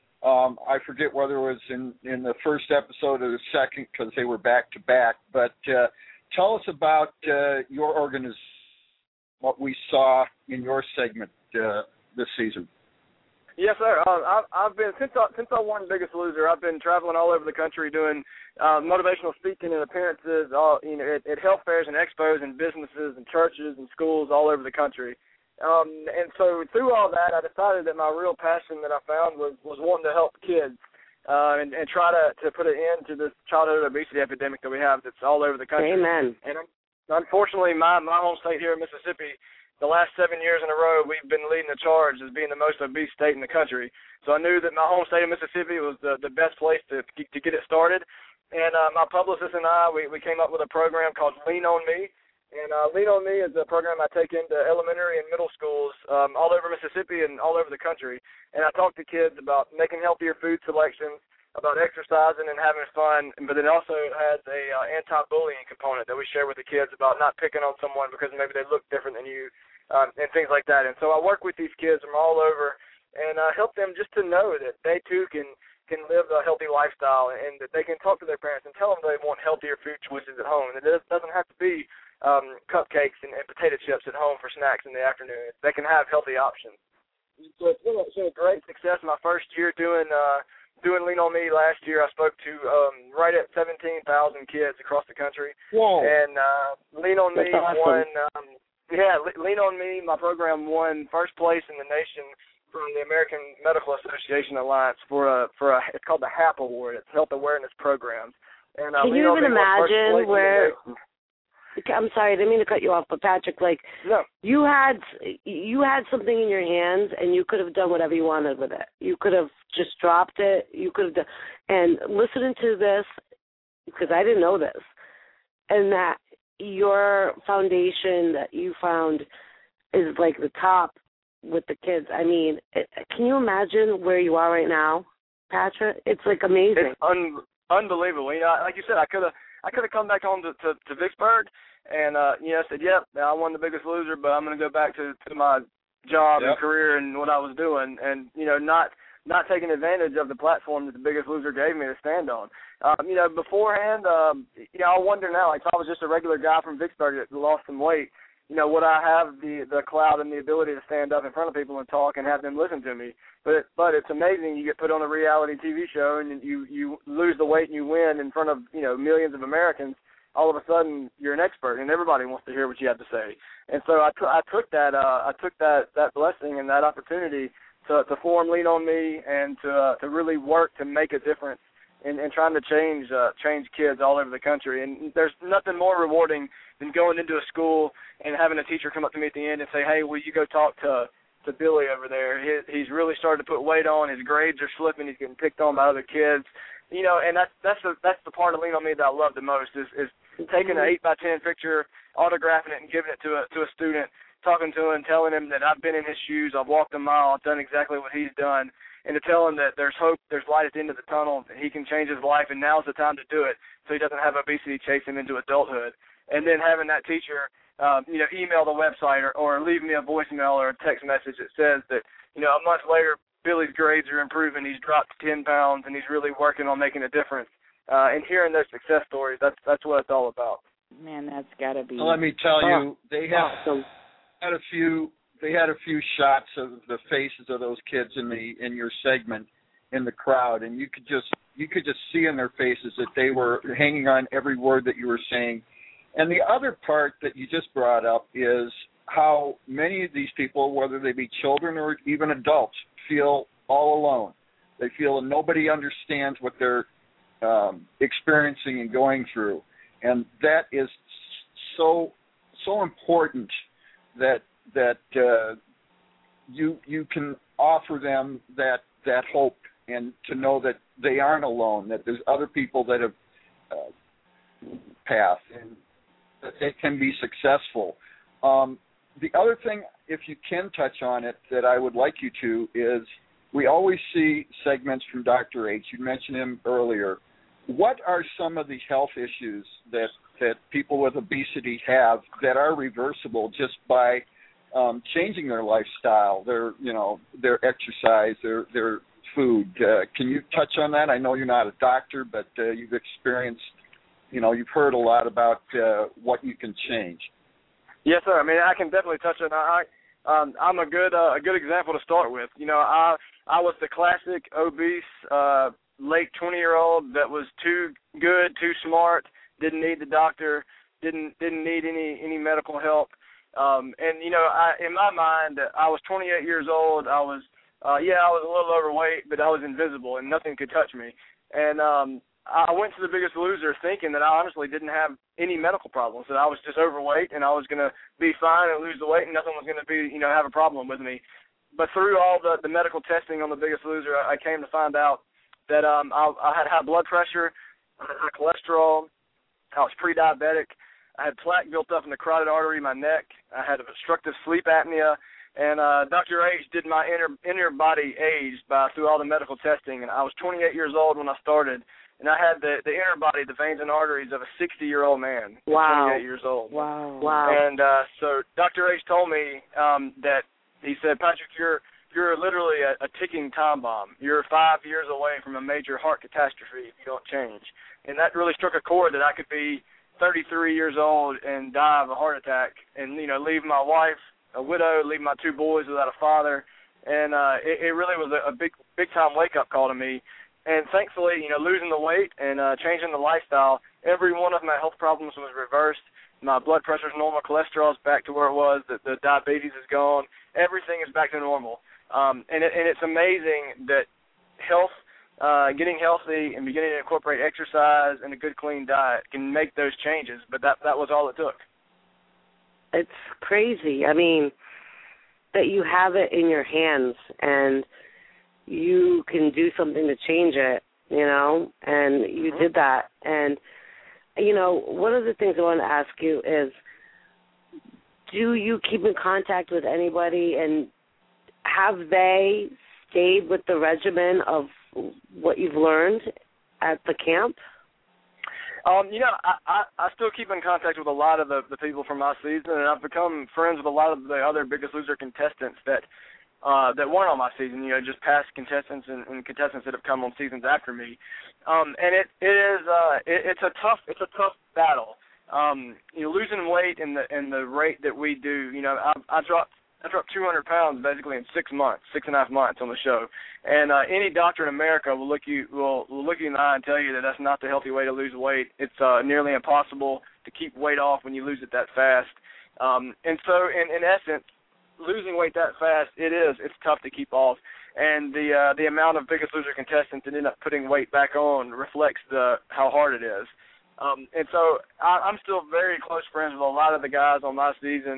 I forget whether it was in the first episode or the second because they were back to back. But tell us about your organization, what we saw in your segment this season. Yes, sir. I've been since I won Biggest Loser. I've been traveling all over the country doing motivational speaking and appearances, at health fairs and expos and businesses and churches and schools all over the country. And so through all that, I decided that my real passion that I found was wanting to help kids and try to put an end to this childhood obesity epidemic that we have that's all over the country. Amen. And unfortunately, my home state here in Mississippi, the last 7 years in a row, we've been leading the charge as being the most obese state in the country. So I knew that my home state of Mississippi was the best place to get it started. And my publicist and I, we came up with a program called Lean On Me. And Lean On Me is a program I take into elementary and middle schools all over Mississippi and all over the country. And I talk to kids about making healthier food selections, about exercising and having fun, but it also has a anti-bullying component that we share with the kids about not picking on someone because maybe they look different than you. And things like that. And so I work with these kids from all over and help them just to know that they too can live a healthy lifestyle and that they can talk to their parents and tell them they want healthier food choices at home. And it doesn't have to be cupcakes and potato chips at home for snacks in the afternoon. They can have healthy options. So it's been a great success. My first year doing Lean On Me last year, I spoke to right at 17,000 kids across the country. Whoa. And Lean On Me awesome. won... Lean On Me, my program won first place in the nation from the American Medical Association Alliance for it's called the HAP Award. It's Health Awareness Programs. And can you even imagine where? I'm sorry, I didn't mean to cut you off, but Patrick, no. you had something in your hands, and you could have done whatever you wanted with it. You could have just dropped it. You could have done, and listening to this, because I didn't know this, and that your foundation that you found is like the top with the kids. I mean, can you imagine where you are right now, Patrick? It's like amazing. It's unbelievable. Like you said, I could have come back home to Vicksburg and said, yep, I won the Biggest Loser, but I'm going to go back to my job and career and what I was doing, and not taking advantage of the platform that the Biggest Loser gave me to stand on. Beforehand, I wonder now, like if I was just a regular guy from Vicksburg that lost some weight, would I have the clout and the ability to stand up in front of people and talk and have them listen to me? But it's amazing. You get put on a reality TV show and you lose the weight and you win in front of millions of Americans. All of a sudden, you're an expert, and everybody wants to hear what you have to say. And so I took that blessing and that opportunity to form Lean On Me and to really work to make a difference in trying to change kids all over the country. And there's nothing more rewarding than going into a school and having a teacher come up to me at the end and say, hey, will you go talk to to Billy over there. He's really started to put weight on. His grades are slipping. He's getting picked on by other kids. You know, and that's the part of Lean on Me that I love the most is taking an 8x10 picture, autographing it, and giving it to a student, talking to him, telling him that I've been in his shoes, I've walked a mile, I've done exactly what he's done, and to tell him that there's hope, there's light at the end of the tunnel, that he can change his life, and now's the time to do it, so he doesn't have obesity chase him into adulthood. And then having that teacher, email the website or leave me a voicemail or a text message that says that, a month later, Billy's grades are improving, he's dropped 10 pounds, and he's really working on making a difference. And hearing those success stories, that's what it's all about. Man, that's got to be. Well, let me tell you, they had a few shots of the faces of those kids in your segment in the crowd, and you could just see in their faces that they were hanging on every word that you were saying. And the other part that you just brought up is how many of these people, whether they be children or even adults, feel all alone. They feel that nobody understands what they're experiencing and going through, and that is so important that you can offer them that hope and to know that they aren't alone, that there's other people that have passed and that they can be successful. The other thing, if you can touch on it, that I would like you to is we always see segments from Dr. H. You mentioned him earlier. What are some of the health issues that people with obesity have that are reversible just by changing their lifestyle, their exercise, their food? Can you touch on that? I know you're not a doctor, but you've experienced, you've heard a lot about what you can change. Yes, sir. I mean, I can definitely touch on that. I'm a good example to start with. I was the classic obese late 20-year-old that was too good, too smart, didn't need the doctor, didn't need any medical help. And in my mind, I was 28 years old. I was a little overweight, but I was invisible and nothing could touch me. And I went to The Biggest Loser thinking that I honestly didn't have any medical problems, that I was just overweight and I was going to be fine and lose the weight and nothing was going to be, have a problem with me. But through all the medical testing on The Biggest Loser, I came to find out that I had high blood pressure, I had high cholesterol, I was pre-diabetic, I had plaque built up in the carotid artery in my neck, I had obstructive sleep apnea, and Dr. H did my inner body age through all the medical testing, and I was 28 years old when I started. And I had the inner body, the veins and arteries of a 60-year-old man, wow. 28 years old. Wow. And so Dr. H told me that he said, Patrick, you're literally a ticking time bomb. You're 5 years away from a major heart catastrophe if you don't change. And that really struck a chord that I could be 33 years old and die of a heart attack and, leave my wife a widow, leave my 2 boys without a father. And it really was a big-time wake-up call to me. And thankfully, losing the weight and changing the lifestyle, every one of my health problems was reversed. My blood pressure's normal, cholesterol's back to where it was, the diabetes is gone. Everything is back to normal. And it's amazing that health, getting healthy and beginning to incorporate exercise and a good, clean diet can make those changes. But that was all it took. It's crazy. I mean, that you have it in your hands and you can do something to change it, and you did that. And, one of the things I want to ask you is, do you keep in contact with anybody, and have they stayed with the regimen of what you've learned at the camp? I still keep in contact with a lot of the people from my season, and I've become friends with a lot of the other Biggest Loser contestants that weren't on my season, just past contestants and contestants that have come on seasons after me. And it's a tough battle. Losing weight in the rate that we do, I dropped 200 pounds basically in 6 months, 6.5 months on the show. And any doctor in America will look you in the eye and tell you that that's not the healthy way to lose weight. It's nearly impossible to keep weight off when you lose it that fast. And so in essence, losing weight that fast, it's tough to keep off. And the amount of Biggest Loser contestants that end up putting weight back on reflects how hard it is. And so I'm still very close friends with a lot of the guys on my season,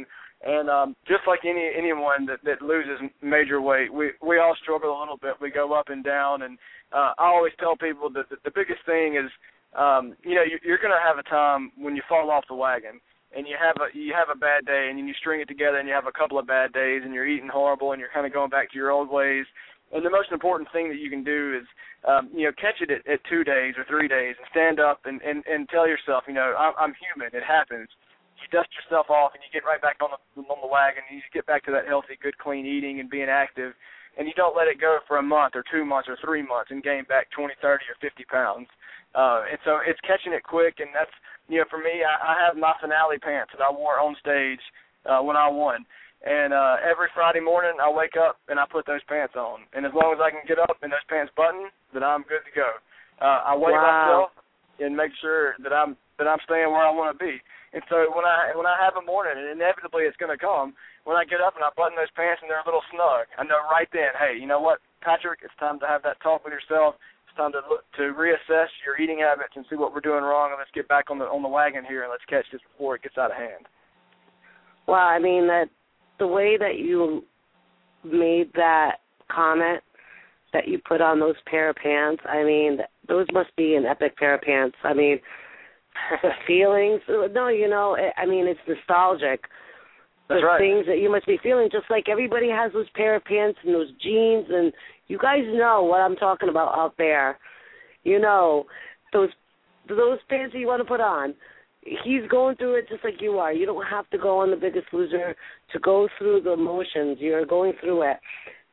And just like anyone that loses major weight, we all struggle a little bit. We go up and down, and I always tell people that the biggest thing is, you're going to have a time when you fall off the wagon, and you have a bad day, and then you string it together, and you have a couple of bad days, and you're eating horrible, and you're kind of going back to your old ways. And the most important thing that you can do is, catch it at 2 days or 3 days, and stand up and tell yourself, I'm human. It happens. You dust yourself off, and you get right back on the wagon, and you get back to that healthy, good, clean eating and being active, and you don't let it go for a month or 2 months or 3 months and gain back 20, 30, or 50 pounds. And so it's catching it quick, and that's, for me, I have my finale pants that I wore on stage when I won. And every Friday morning I wake up and I put those pants on. And as long as I can get up and those pants button, then I'm good to go. I weigh myself and make sure that I'm staying where I want to be. And so when I have a morning, and inevitably it's going to come, when I get up and I button those pants and they're a little snug, I know right then, hey, you know what, Patrick, it's time to have that talk with yourself. It's time to reassess your eating habits and see what we're doing wrong, and let's get back on the wagon here and let's catch this before it gets out of hand. Well, I mean, that the way that you made that comment that you put on those pair of pants, I mean, those must be an epic pair of pants. I mean, the feelings, no, I mean, it's nostalgic. That's the right. Things that you must be feeling, just like everybody has those pair of pants and those jeans, and you guys know what I'm talking about out there. Those pants that you want to put on. He's going through it just like you are. You don't have to go on The Biggest Loser to go through the emotions. You're going through it.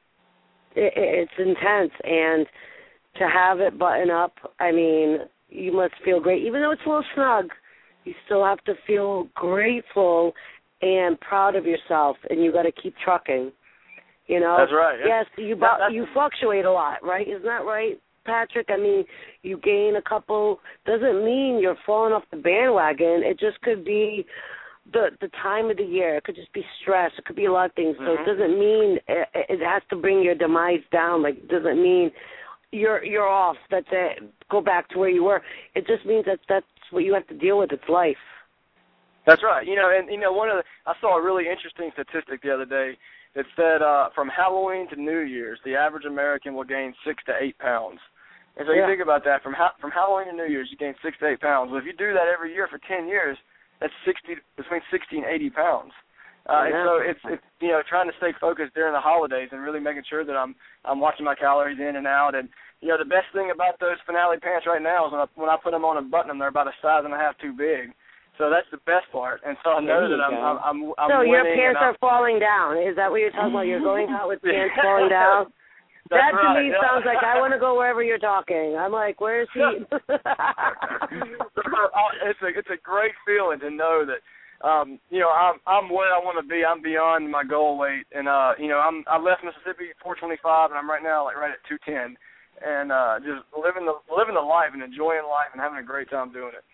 It's intense, and to have it button up, I mean, you must feel great. Even though it's a little snug, you still have to feel grateful and proud of yourself, and you got to keep trucking. That's right. Yeah. Yes, you fluctuate a lot, right? Isn't that right, Patrick? I mean, you gain a couple. Doesn't mean you're falling off the bandwagon. It just could be the time of the year. It could just be stress. It could be a lot of things. So it doesn't mean it has to bring your demise down. Like, it doesn't mean you're off. That's it. Go back to where you were. It just means that's what you have to deal with. It's life. That's right. I saw a really interesting statistic the other day that said from Halloween to New Year's, the average American will gain 6 to 8 pounds. And so you think about that, from Halloween to New Year's, you gain 6 to 8 pounds. Well, if you do that every year for 10 years, that's between 60 and 80 pounds. And so it's trying to stay focused during the holidays and really making sure that I'm watching my calories in and out. And the best thing about those finale pants right now is when I put them on and button them, they're about a size and a half too big. So that's the best part. And so I know that I'm so winning. Your pants are falling down. Is that what you're talking about? You're going out with pants falling down? That to me sounds like I want to go wherever you're talking. I'm like, where is he? It's a great feeling to know that I'm where I want to be. I'm beyond my goal weight, and I left Mississippi 425, and I'm right now right at 210, and just living the life and enjoying life and having a great time doing it.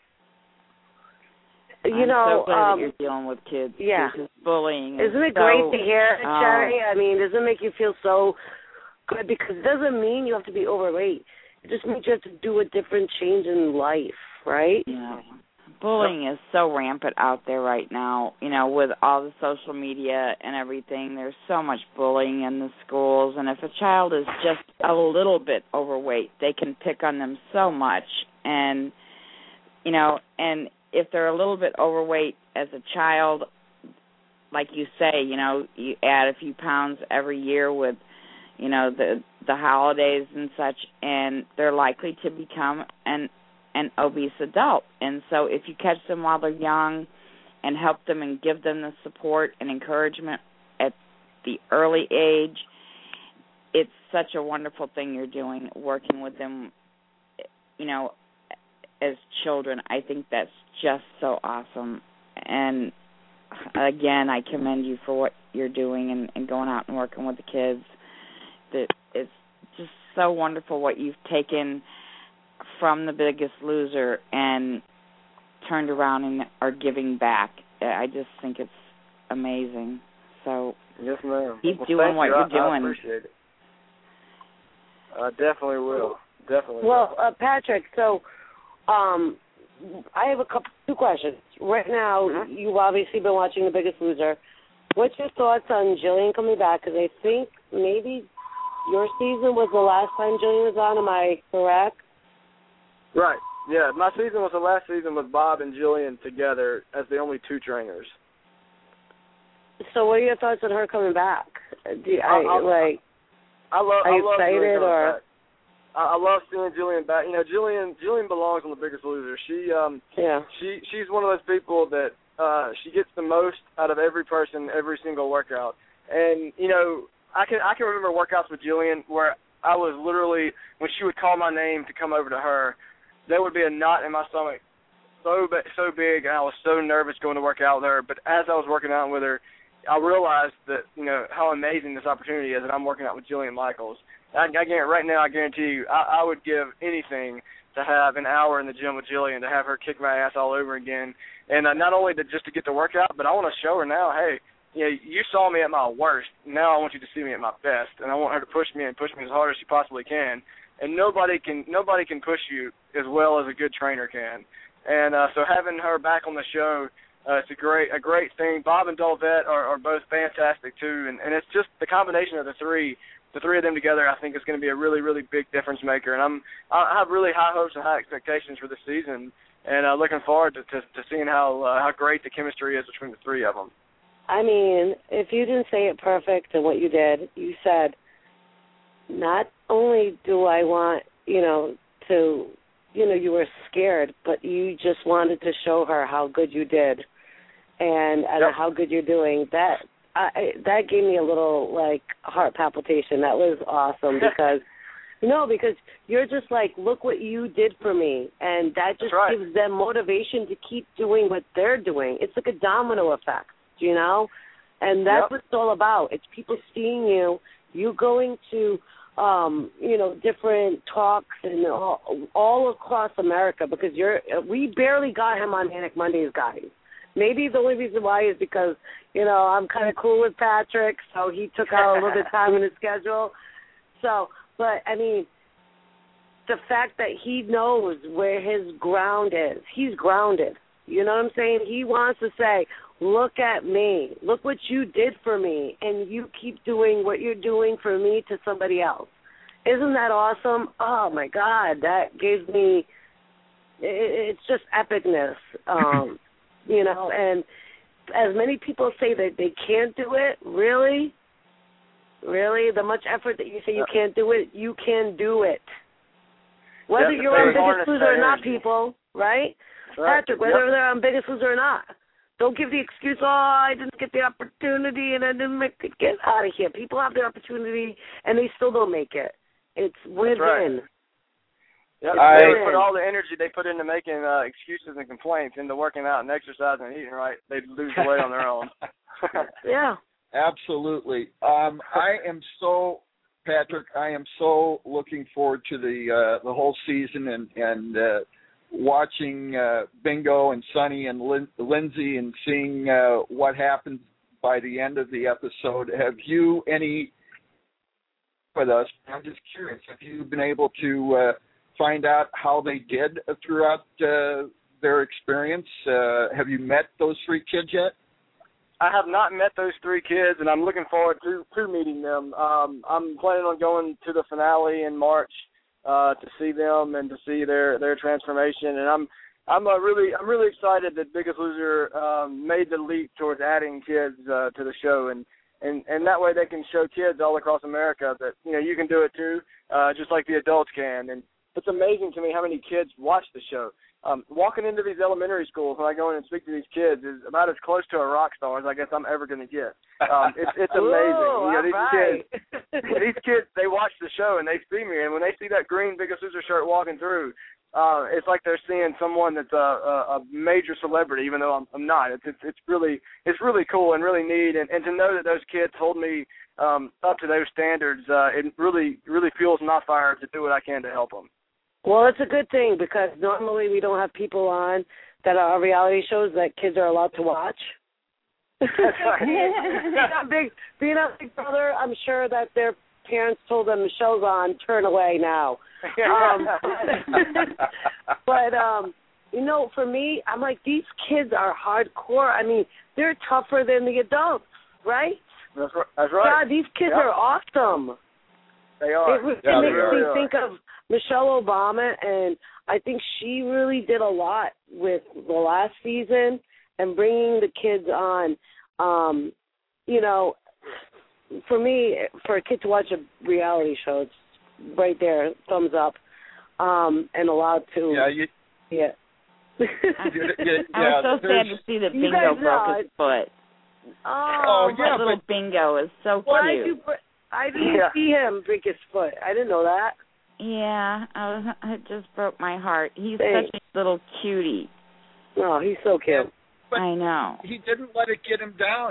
I'm so glad that you're dealing with kids. Yeah, this is bullying. Isn't it great to hear, Sherry? I mean, doesn't it make you feel so good? Because it doesn't mean you have to be overweight. It just means you have to do a different change in life, right? Yeah. Bullying is so rampant out there right now, with all the social media and everything. There's so much bullying in the schools, and if a child is just a little bit overweight, they can pick on them so much. And, and if they're a little bit overweight as a child, like you say, you add a few pounds every year with, the holidays and such, and they're likely to become an obese adult. And so if you catch them while they're young and help them and give them the support and encouragement at the early age, it's such a wonderful thing you're doing, working with them, as children. I think that's just so awesome. And, again, I commend you for what you're doing and going out and working with the kids. It's just so wonderful what you've taken from The Biggest Loser and turned around and are giving back. I just think it's amazing. So yes, ma'am. Keep doing what you're doing. I appreciate it. I definitely will. Well, Patrick, so I have two questions. Right now, you've obviously been watching The Biggest Loser. What's your thoughts on Jillian coming back? Because I think maybe your season was the last time Jillian was on. Am I correct? Right. Yeah, my season was the last season with Bob and Jillian together as the only two trainers. So, what are your thoughts on her coming back? I love. Are you excited or? I love seeing Jillian back. You know, Jillian belongs on The Biggest Loser. She's one of those people that she gets the most out of every person, every single workout. And you know, I can remember workouts with Jillian where I was literally, when she would call my name to come over to her, there would be a knot in my stomach so big, and I was so nervous going to work out with her. But as I was working out with her, I realized that, you know, how amazing this opportunity is, that I'm working out with Jillian Michaels. Right now, I guarantee you, I would give anything to have an hour in the gym with Jillian, to have her kick my ass all over again. And not only just to get to work out, but I want to show her now, hey, you know, you saw me at my worst. Now I want you to see me at my best. And I want her to push me as hard as she possibly can. And nobody can push you as well as a good trainer can. And so having her back on the show, it's a great thing. Bob and Dolvett are both fantastic too, and it's just the combination of the three of them together, I think, is going to be a really, really big difference maker. And I have really high hopes and high expectations for this season, and looking forward to seeing how great the chemistry is between the three of them. I mean, if you didn't say it perfect and what you did, you said, not only do I want, you were scared, but you just wanted to show her how good you did and how good you're doing. That gave me a little, heart palpitation. That was awesome because you're just like, look what you did for me, and that just gives them motivation to keep doing what they're doing. It's like a domino effect, you know, and that's what it's all about. It's people seeing you going to, different talks and all across America, because we barely got him on Manic Mondays, guys. Maybe the only reason why is because, I'm kind of cool with Patrick, so he took out a little bit of time in his schedule. So, but, I mean, the fact that he knows where his ground is, he's grounded. You know what I'm saying? He wants to say, look at me. Look what you did for me, and you keep doing what you're doing for me to somebody else. Isn't that awesome? Oh, my God, that gives me, it's just epicness, and as many people say that they can't do it, really, the much effort that you say you can't do it, you can do it. Whether you're on Biggest Loser or not, people, right? Patrick, whether they're on Biggest Loser or not. Don't give the excuse, I didn't get the opportunity and I didn't make it. Get out of here. People have the opportunity and they still don't make it. It's win-win. Yep, they would put all the energy they put into making excuses and complaints into working out and exercising and eating right. They'd lose the weight on their own. Yeah. Absolutely. Patrick, I am so looking forward to the whole season and watching Bingo and Sonny and Lindsay and seeing what happens by the end of the episode. Have you any with us? I'm just curious. Have you been able to find out how they did throughout their experience? Have you met those three kids yet? I have not met those three kids, and I'm looking forward to meeting them. I'm planning on going to the finale in March to see them and to see their transformation. And I'm really excited that Biggest Loser made the leap towards adding kids to the show, and that way they can show kids all across America that you can do it too, just like the adults can. And it's amazing to me how many kids watch the show. Walking into these elementary schools when I go in and speak to these kids is about as close to a rock star as I guess I'm ever going to get. It's amazing. These kids, they watch the show and they see me, and when they see that green Biggest Loser shirt walking through, it's like they're seeing someone that's a major celebrity, even though I'm not. It's really cool and really neat, and to know that those kids hold me up to those standards, it really fuels my fire to do what I can to help them. Well, it's a good thing because normally we don't have people on that are reality shows that kids are allowed to watch. Being a big brother, I'm sure that their parents told them the show's on, turn away now. But, for me, I'm like, these kids are hardcore. I mean, they're tougher than the adults. right? That's right. God, these kids are awesome. They are. It makes me think of Michelle Obama, and I think she really did a lot with the last season and bringing the kids on. You know, for me, for a kid to watch a reality show, it's right there, thumbs up, and allowed to. Yeah. I was so sad to see that Bingo broke his foot. Oh, that little Bingo is so cute. I didn't see him break his foot. I didn't know that. Yeah, it just broke my heart. He's such a little cutie. Oh, he's so cute. But I know. He didn't let it get him down.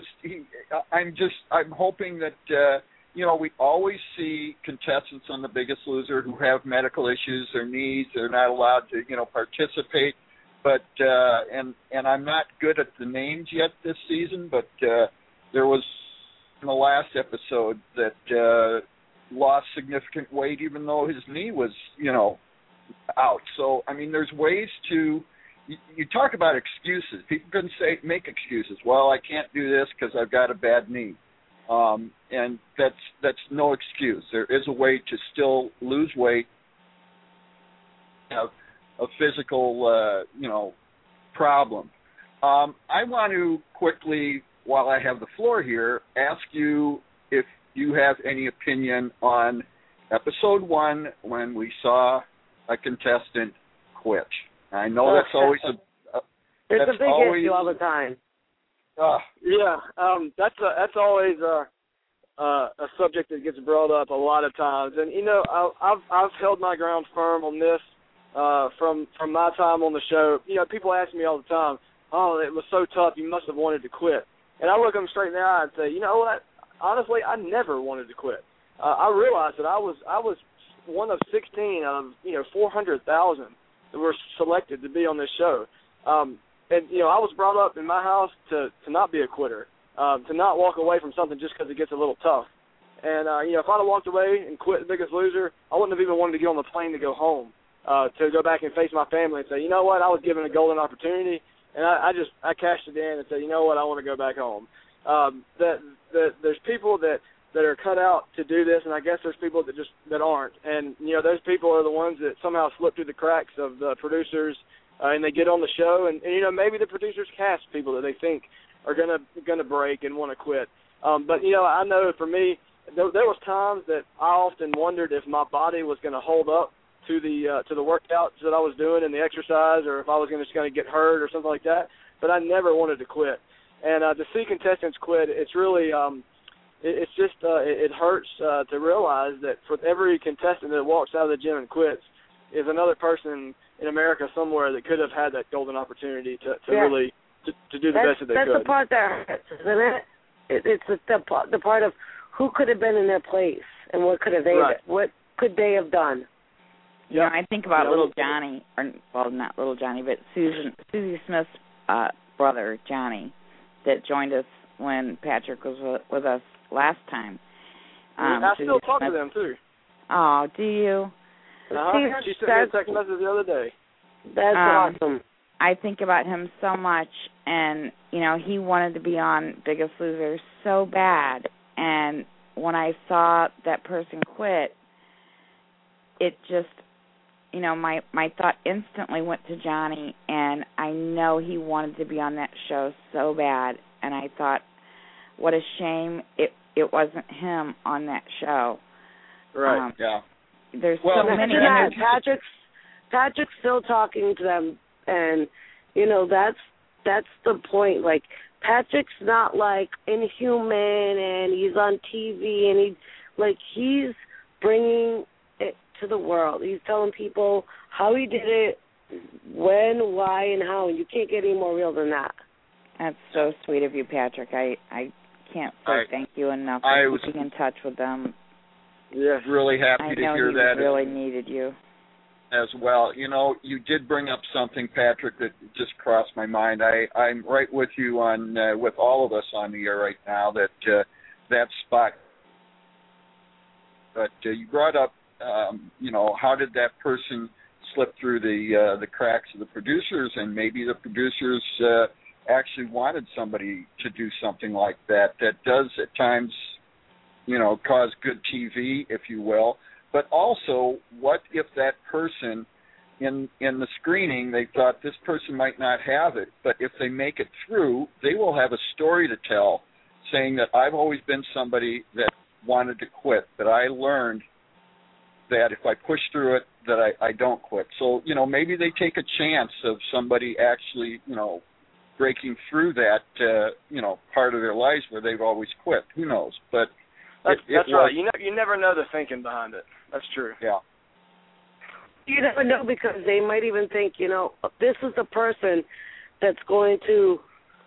I'm hoping that you know, we always see contestants on The Biggest Loser who have medical issues or needs. They're not allowed to, you know, participate. But and I'm not good at the names yet this season, but there was in the last episode that lost significant weight even though his knee was, you know, out. So, I mean, there's ways to you talk about excuses. People can make excuses. Well, I can't do this because I've got a bad knee. And that's no excuse. There is a way to still lose weight, have a physical, you know, problem. I want to quickly, while I have the floor here, ask you if you have any opinion on episode 1 when we saw a contestant quit. I know that's always it's a big issue all the time. That's always a subject that gets brought up a lot of times, and you know I've held my ground firm on this from my time on the show. You know, people ask me all the time, "Oh, it was so tough. You must have wanted to quit." And I look them straight in the eye and say, "You know what? Honestly, I never wanted to quit. I realized that I was one of 16 out of 400,000 that were selected to be on this show." And, you know, I was brought up in my house to not be a quitter, to not walk away from something just because it gets a little tough. And, you know, if I'd have walked away and quit The Biggest Loser, I wouldn't have even wanted to get on the plane to go home, to go back and face my family and say, you know what, I was given a golden opportunity, and I cashed it in and said, you know what, I want to go back home. There's people that are cut out to do this, and I guess there's people that aren't. And, you know, those people are the ones that somehow slip through the cracks of the producers, and they get on the show, and you know, maybe the producers cast people that they think are gonna break and want to quit. But you know, I know for me, there was times that I often wondered if my body was going to hold up to the workouts that I was doing and the exercise, or if I was just going to get hurt or something like that. But I never wanted to quit. And to see contestants quit, it's really it hurts to realize that for every contestant that walks out of the gym and quits is another person in America somewhere that could have had that golden opportunity to really to do the best that they could. That's the part that hurts, isn't it? It's the part of who could have been in their place and what could they have done. You know, I think about little Johnny, or not little Johnny, but Susie Smith's brother Johnny, that joined us when Patrick was with us last time. I still talk to them too. Oh, do you? She sent me a text message the other day. That's awesome. I think about him so much, and, you know, he wanted to be on Biggest Loser so bad, and when I saw that person quit, it just, you know, my thought instantly went to Johnny, and I know he wanted to be on that show so bad, and I thought, what a shame it wasn't him on that show. Right, yeah. There's so many. Patrick's still talking to them, and you know that's the point. Like, Patrick's not like inhuman, and he's on TV, and he's bringing it to the world. He's telling people how he did it, when, why, and how. And you can't get any more real than that. That's so sweet of you, Patrick. I can't say thank you enough for keeping in touch with them. Yeah, really happy to hear that. I know he really needed you. As well. You know, you did bring up something, Patrick, that just crossed my mind. I'm right with you on, with all of us on the air right now, that spot. But you brought up, you know, how did that person slip through the cracks of the producers, and maybe the producers actually wanted somebody to do something like that does at times, cause good TV, if you will. But also, what if that person in the screening, they thought this person might not have it, but if they make it through, they will have a story to tell saying that I've always been somebody that wanted to quit, that I learned that if I push through it, that I don't quit. So, maybe they take a chance of somebody actually, breaking through that, part of their lives where they've always quit. Who knows? But that's right. You never know the thinking behind it. That's true. Yeah. You never know, because they might even think, this is the person that's going to,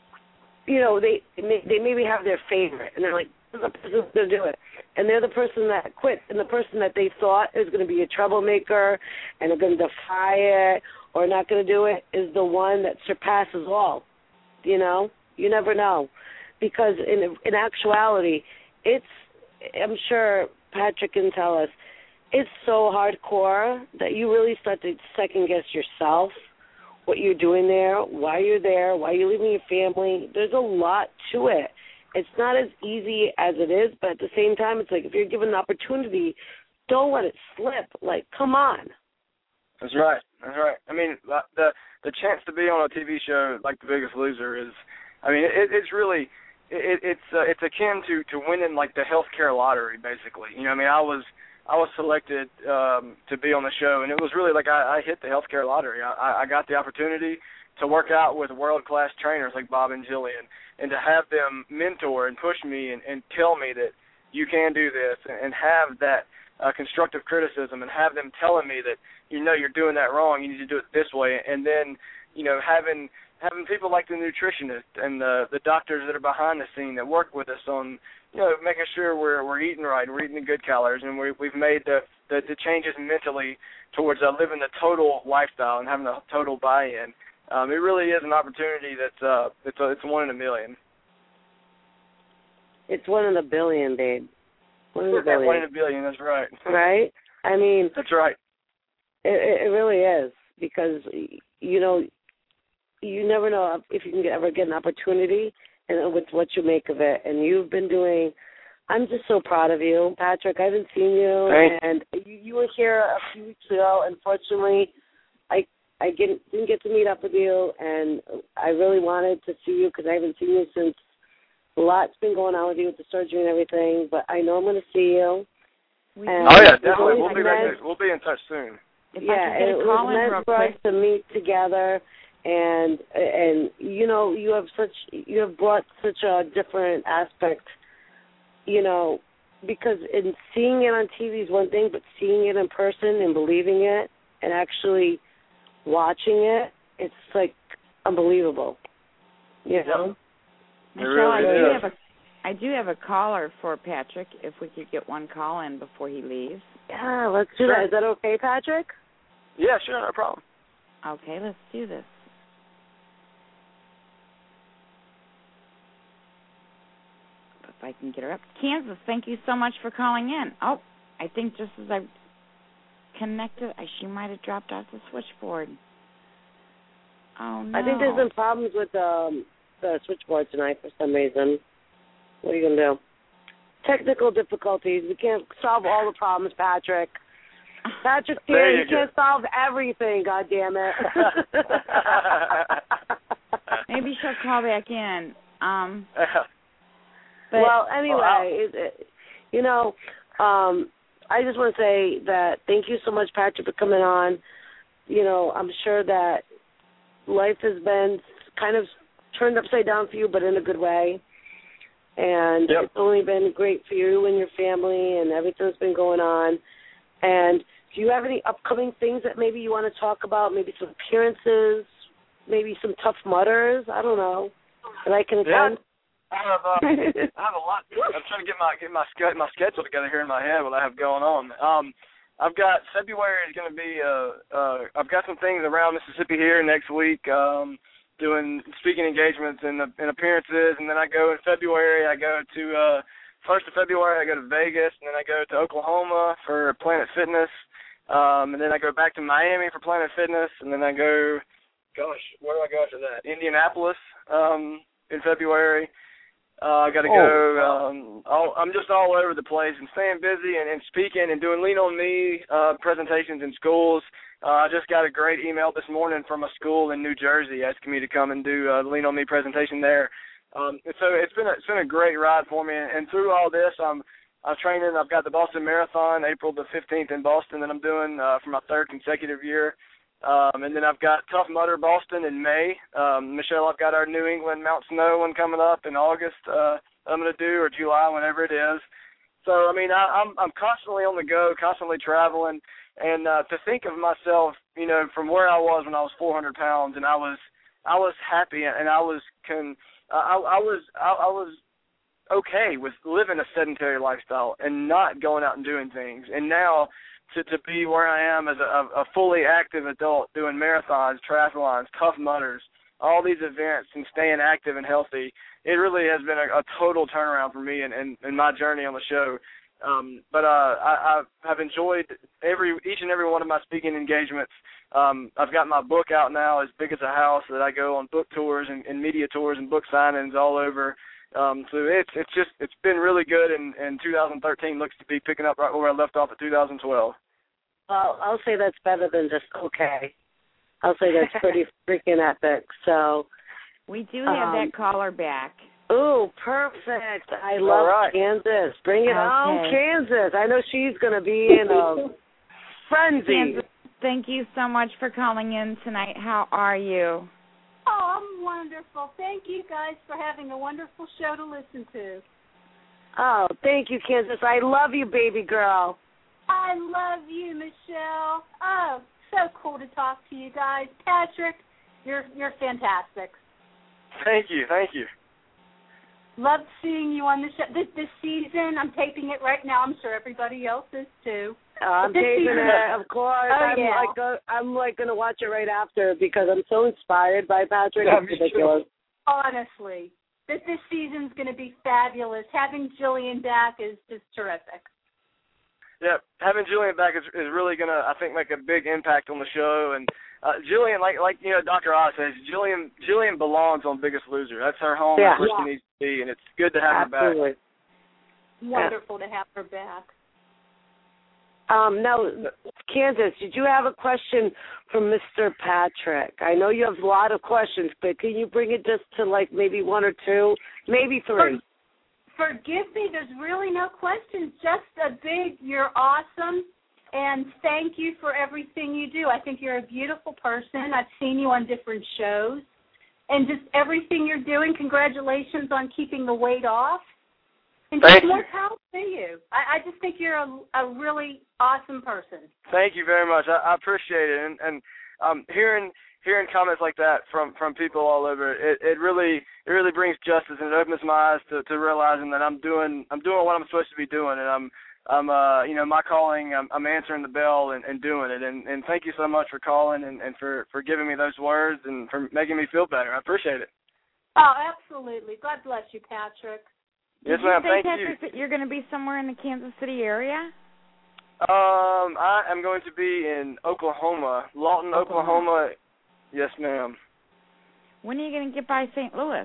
they maybe have their favorite, and they're like, this is the person who's going to do it. And they're the person that quit, and the person that they thought is going to be a troublemaker and they're going to defy it or not going to do it is the one that surpasses all. You never know, because in actuality, I'm sure Patrick can tell us, it's so hardcore that you really start to second-guess yourself, what you're doing there, why you're leaving your family. There's a lot to it. It's not as easy as it is, but at the same time, it's like if you're given an opportunity, don't let it slip. Like, come on. That's right. I mean, the chance to be on a TV show like The Biggest Loser is, it's really, it's akin to winning like the healthcare lottery, basically. I was selected to be on the show, and it was really like I hit the healthcare lottery. I got the opportunity to work out with world-class trainers like Bob and Jillian, and to have them mentor and push me and tell me that you can do this, and have that constructive criticism, and have them telling me that, you're doing that wrong, you need to do it this way, and then, having people like the nutritionist and the doctors that are behind the scene that work with us on, making sure we're eating right, we're eating the good calories, and we've made the changes mentally towards living the total lifestyle and having a total buy-in. It really is an opportunity that's it's one in a million. It's one in a billion, babe. One in a billion. One in a billion, that's right. Right? That's right. It really is, because you never know if you can ever get an opportunity and with what you make of it. And you've been doing. I'm just so proud of you, Patrick. I haven't seen you, and you were here a few weeks ago. Unfortunately, I didn't get to meet up with you, and I really wanted to see you because I haven't seen you since. A lot's been going on with you with the surgery and everything, but I know I'm going to see you. Definitely. We'll be in touch soon. It was meant for us to meet together, and you have brought such a different aspect, because in seeing it on TV is one thing, but seeing it in person and believing it and actually watching it, it's like unbelievable. Michelle, I do have a caller for Patrick, if we could get one call in before he leaves. Yeah, let's do that. Is that okay, Patrick? Yeah, sure, no problem. Okay, let's do this. If I can get her up. Kansas, thank you so much for calling in. Oh, I think just as I connected, she might have dropped off the switchboard. Oh, no. I think there's been problems with the switchboard tonight for some reason. What are you going to do? Technical difficulties. We can't solve all the problems, Patrick. Patrick's here. You can't solve everything, goddammit. Maybe she'll call back in. Well, anyway, I just want to say that thank you so much, Patrick, for coming on. I'm sure that life has been kind of turned upside down for you, but in a good way. And It's only been great for you and your family and everything that's been going on. And do you have any upcoming things that maybe you want to talk about? Maybe some appearances, maybe some Tough Mudders? I don't know. And I can attend. I have a lot. I'm trying to get my schedule together here in my head. What I have going on. I've got February is going to be. I've got some things around Mississippi here next week. Doing speaking engagements and appearances, and then I go in February. I go to 1st of February. I go to Vegas, and then I go to Oklahoma for Planet Fitness, and then I go back to Miami for Planet Fitness, and then I go. Gosh, where do I go after that? Indianapolis in February. I got to go. I'm just all over the place and staying busy and speaking and doing Lean On Me presentations in schools. I just got a great email this morning from a school in New Jersey asking me to come and do a Lean On Me presentation there. So it's been a great ride for me. And through all this, I'm training. I've got the Boston Marathon April the 15th in Boston that I'm doing for my third consecutive year. And then I've got Tough Mudder Boston in May. Michelle, I've got our New England Mount Snow one coming up in August. I'm going to do, or July, whenever it is. So I mean, I'm constantly on the go, constantly traveling, and to think of myself, you know, from where I was when I was 400 pounds, and I was happy, and I was okay with living a sedentary lifestyle and not going out and doing things, and now. To be where I am as a fully active adult doing marathons, triathlons, Tough Mudders, all these events and staying active and healthy, it really has been a total turnaround for me and my journey on the show. But I have enjoyed each and every one of my speaking engagements. I've got my book out now, As Big as a House, that I go on book tours and media tours and book signings all over. So it's been really good, and 2013 looks to be picking up right where I left off at 2012. Well, I'll say that's better than just okay. I'll say that's pretty freaking epic. So we do have that caller back. Ooh, perfect. I love Kansas. Bring it on, Kansas. I know she's going to be in a frenzy. Kansas, thank you so much for calling in tonight. How are you? Oh, I'm wonderful. Thank you guys for having a wonderful show to listen to. Oh, thank you, Kansas. I love you, baby girl. I love you, Michelle. Oh, so cool to talk to you guys. Patrick, you're fantastic. Thank you. Loved seeing you on the show. This season, I'm taping it right now. I'm sure everybody else is too. I'm taping it, of course. I'm going to watch it right after because I'm so inspired by Patrick. It's ridiculous. Honestly, this season's going to be fabulous. Having Jillian back is just terrific. Yeah, having Jillian back is really going to, I think, make a big impact on the show. And Jillian, like you know, Dr. Oz says, Jillian belongs on Biggest Loser. That's her home. That's where she needs to be, and it's good to have her back. Wonderful to have her back. Now, Kansas, did you have a question from Mr. Patrick? I know you have a lot of questions, but can you bring it just to like maybe one or two, maybe three? Forgive me, there's really no questions, just a big, you're awesome, and thank you for everything you do. I think you're a beautiful person. I've seen you on different shows, and just everything you're doing, congratulations on keeping the weight off. And just more power to you. I just think you're a really awesome person. Thank you very much. I appreciate it. And hearing comments like that from people all over, it really brings justice, and it opens my eyes to realizing that I'm doing what I'm supposed to be doing, and I'm you know, my calling, I'm answering the bell and doing it. And thank you so much for calling and for giving me those words and for making me feel better. I appreciate it. Oh, absolutely. God bless you, Patrick. Yes, ma'am. Thank you. Did you say, Patrick, that you're going to be somewhere in the Kansas City area? I am going to be in Oklahoma, Lawton, Oklahoma. Yes, ma'am. When are you going to get by St. Louis?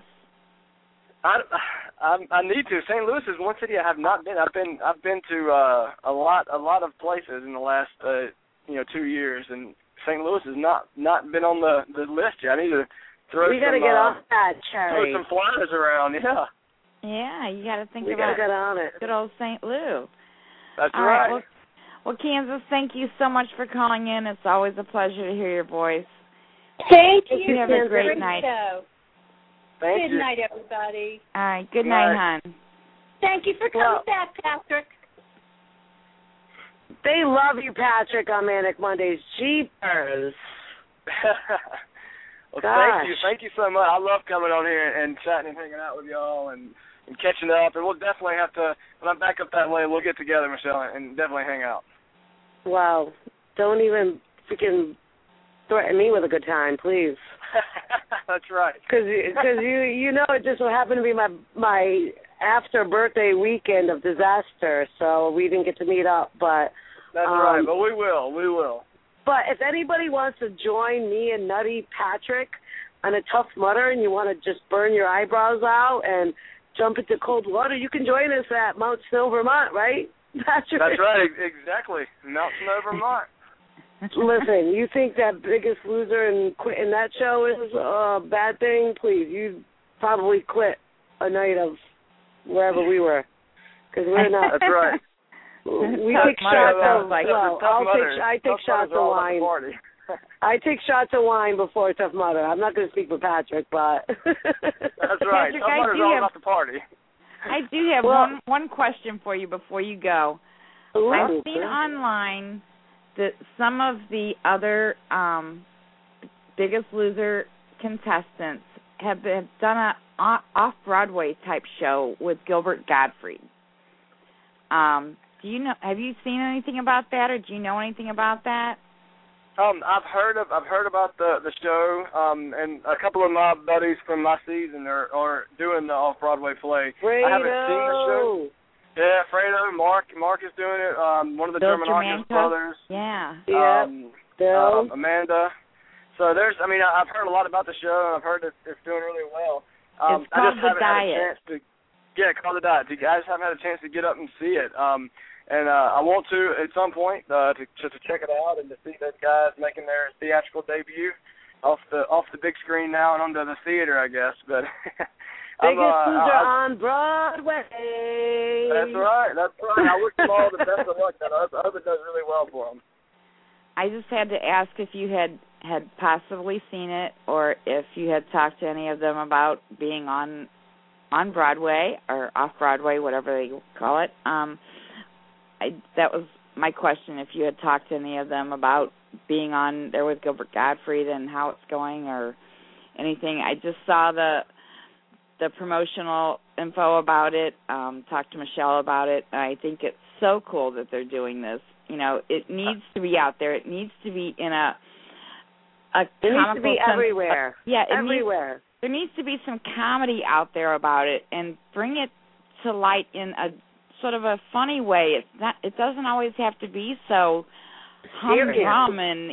I need to. St. Louis is one city I have not been. I've been to a lot of places in the last 2 years, and St. Louis has not been on the list yet. I need to throw we got to get off that, Cherry. Throw some flyers around. Yeah, you got to think about it. We got to get on it. Good old St. Lou. That's right. Well, Kansas, thank you so much for calling in. It's always a pleasure to hear your voice. Thank you. Have a great night. Thank you. Good night, everybody. All right. Good night, hon. Thank you for coming back, Patrick. They love you, Patrick, on Manic Mondays. Jeepers. Well, thank you so much. I love coming on here and chatting and hanging out with y'all and catching up. And we'll definitely have to, when I'm back up that way, we'll get together, Michelle, and definitely hang out. Wow. Don't even freaking threaten me with a good time, please. That's right. Because you know it just so happened to be my after birthday weekend of disaster, so we didn't get to meet up. But that's right. But we will. But if anybody wants to join me and Nutty Patrick on a Tough Mudder and you want to just burn your eyebrows out and jump into cold water, you can join us at Mount Snow, Vermont, right? That's right, exactly. Mount Snow, Vermont. Listen, you think that Biggest Loser and quitting that show is a bad thing? Please, you probably quit a night of wherever we were, because we're not. That's right. We take shots of, I take shots of wine. I take shots of wine before Tough Mudder. I'm not going to speak for Patrick, but that's right. Patrick, Tough Mudder's all about the party. I do have one question for you before you go. Ooh, I've seen online that some of the other Biggest Loser contestants have done a off-Broadway type show with Gilbert Gottfried. Do you know? Have you seen anything about that, or do you know anything about that? I've heard about the show, and a couple of my buddies from my season are doing the off-Broadway play. Fredo. I haven't seen the show. Yeah, Fredo, Mark is doing it. One of the Germanakis brothers. Yeah. Bill. Amanda. So I've heard a lot about the show, and I've heard it's doing really well. It's called The Diet. Called The Diet. You guys haven't had a chance to get up and see it. And I want to at some point to check it out and to see those guys making their theatrical debut off the big screen now and onto the theater, I guess. But Biggest Loser on Broadway. That's right. I wish them all the best of luck. I hope it does really well for them. I just had to ask if you had possibly seen it, or if you had talked to any of them about being on Broadway or off Broadway, whatever they call it. That was my question, if you had talked to any of them about being on there with Gilbert Gottfried and how it's going or anything. I just saw the promotional info about it, talked to Michelle about it. I think it's so cool that they're doing this. It needs to be out there. It needs to be in a it needs to be everywhere. Everywhere. There needs to be some comedy out there about it, and bring it to light in a sort of a funny way. It doesn't always have to be so humdrum and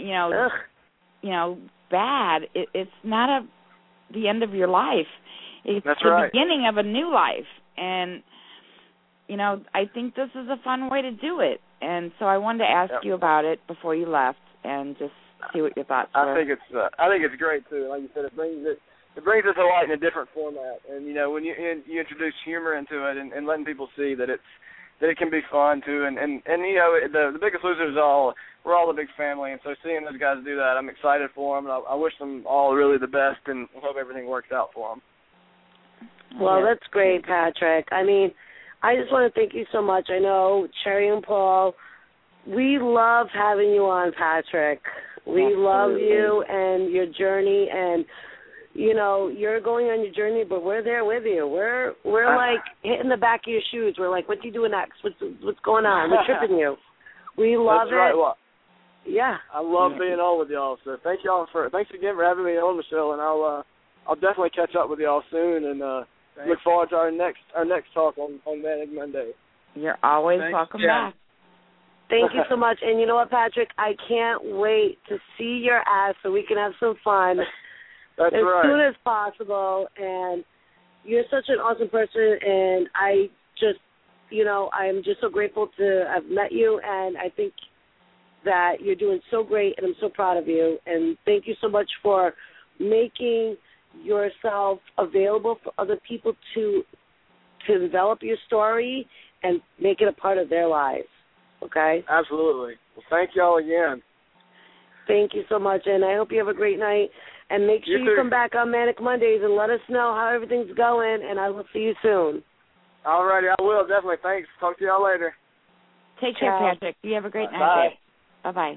bad. It's not the end of your life. It's the beginning of a new life, and I think this is a fun way to do it. And so I wanted to ask you about it before you left, and just see what your thoughts were. I think it's great too. Like you said, it brings it to light in a different format. And when you introduce humor into it and letting people see that it can be fun too. And the Biggest Losers we're all a big family, and so seeing those guys do that, I'm excited for them. And I wish them all really the best, and hope everything works out for them. Well, that's great, Patrick. I just want to thank you so much. I know Cherry and Paul, we love having you on, Patrick. We love you and your journey, and you're going on your journey, but we're there with you. We're like hitting the back of your shoes. We're like, what are you doing next? What's going on? We're tripping you. We love it. Right. Well, yeah. I love being on with y'all. So thanks again for having me on, Michelle, and I'll definitely catch up with y'all soon, and look forward to our next talk on Manic Monday. You're always welcome back. Thank you so much. And you know what, Patrick? I can't wait to see your ass so we can have some fun. That's as soon right. as possible. And you're such an awesome person, and I just, I'm just so grateful to have met you, and I think that you're doing so great, and I'm so proud of you. And thank you so much for making yourself available for other people to develop your story and make it a part of their lives. Okay? Absolutely. Well, thank y'all again. Thank you so much, and I hope you have a great night. And make sure you come back on Manic Mondays and let us know how everything's going, and I will see you soon. All righty, I will, definitely. Thanks. Talk to y'all later. Take care, Patrick. You have a great night. Bye-bye.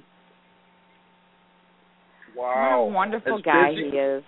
Wow. What a wonderful guy he is.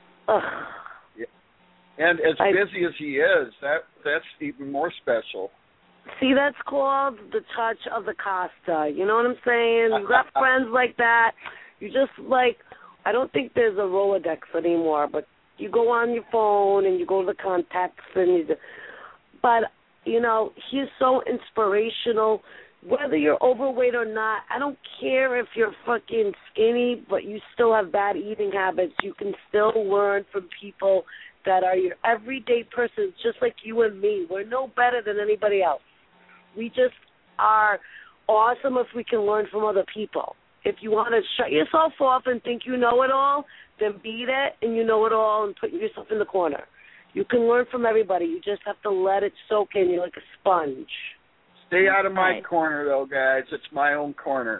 And as busy as he is, that's even more special. See, that's called the touch of the Costa. You know what I'm saying? You got friends like that. You just I don't think there's a Rolodex anymore, but you go on your phone and you go to the contacts but You know, he's so inspirational. Whether you're overweight or not, I don't care if you're fucking skinny, but you still have bad eating habits. You can still learn from people that are your everyday persons, just like you and me. We're no better than anybody else. We just are awesome if we can learn from other people. If you want to shut yourself off and think you know it all, then be that and you know it all and put yourself in the corner. You can learn from everybody. You just have to let it soak in you like a sponge. Stay out of my corner, though, guys. It's my own corner.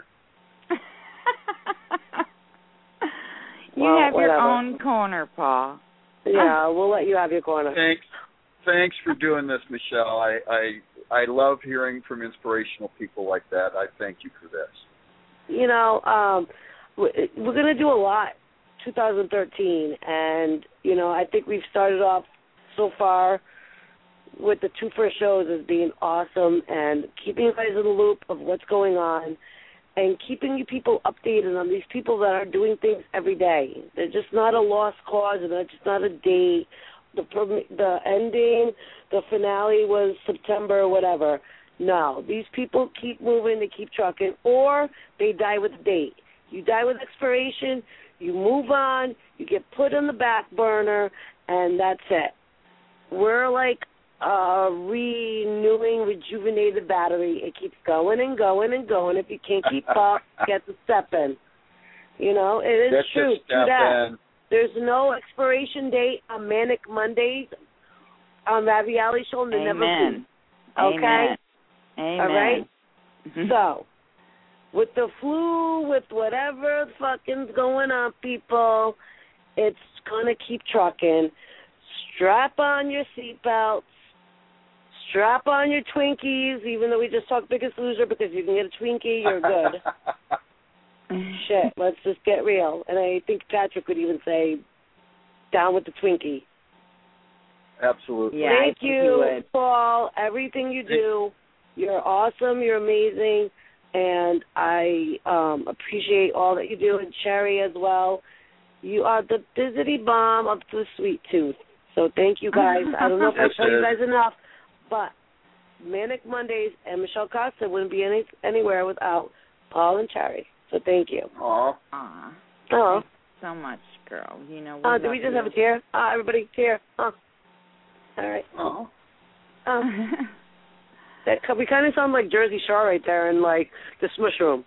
You have your own corner, Paul. Yeah, we'll let you have your corner. Thanks for doing this, Michelle. I love hearing from inspirational people like that. I thank you for this. You know, we're going to do a lot 2013, and, you know, I think we've started off so far with the 2 first shows as being awesome and keeping you guys in the loop of what's going on and keeping you people updated on these people that are doing things every day. They're just not a lost cause, and they're just not a date. The ending, the finale was September or whatever. No, these people keep moving, they keep trucking, or they die with a date. You die with expiration, you move on, you get put on the back burner, and that's it. We're like a renewing, rejuvenated battery. It keeps going and going and going. If you can't keep up, get the step in. You know, it is true. Do that. There's no expiration date on Manic Mondays on that reality show, and there never be. Okay? Amen. All right? So, with the flu, with whatever fucking's going on, people, it's going to keep trucking. Strap on your seatbelts. Strap on your Twinkies, even though we just talked Biggest Loser, because you can get a Twinkie, you're good. Shit, let's just get real. And I think Patrick would even say, down with the Twinkie. Absolutely. Yeah, thank you, Paul. Everything you do, you're awesome, you're amazing, and I appreciate all that you do, and Cherry as well. You are the Bizzity Bomb up to the sweet tooth. So thank you guys. I don't know if I tell you guys enough, but Manic Mondays and Michelle Costa wouldn't be anywhere without Paul and Cherry. So thank you. Aw. Thanks so much, girl. You know. Did we just have a tear? Everybody, tear. All right. We kind of sound like Jersey Shore right there in like the Smush Room.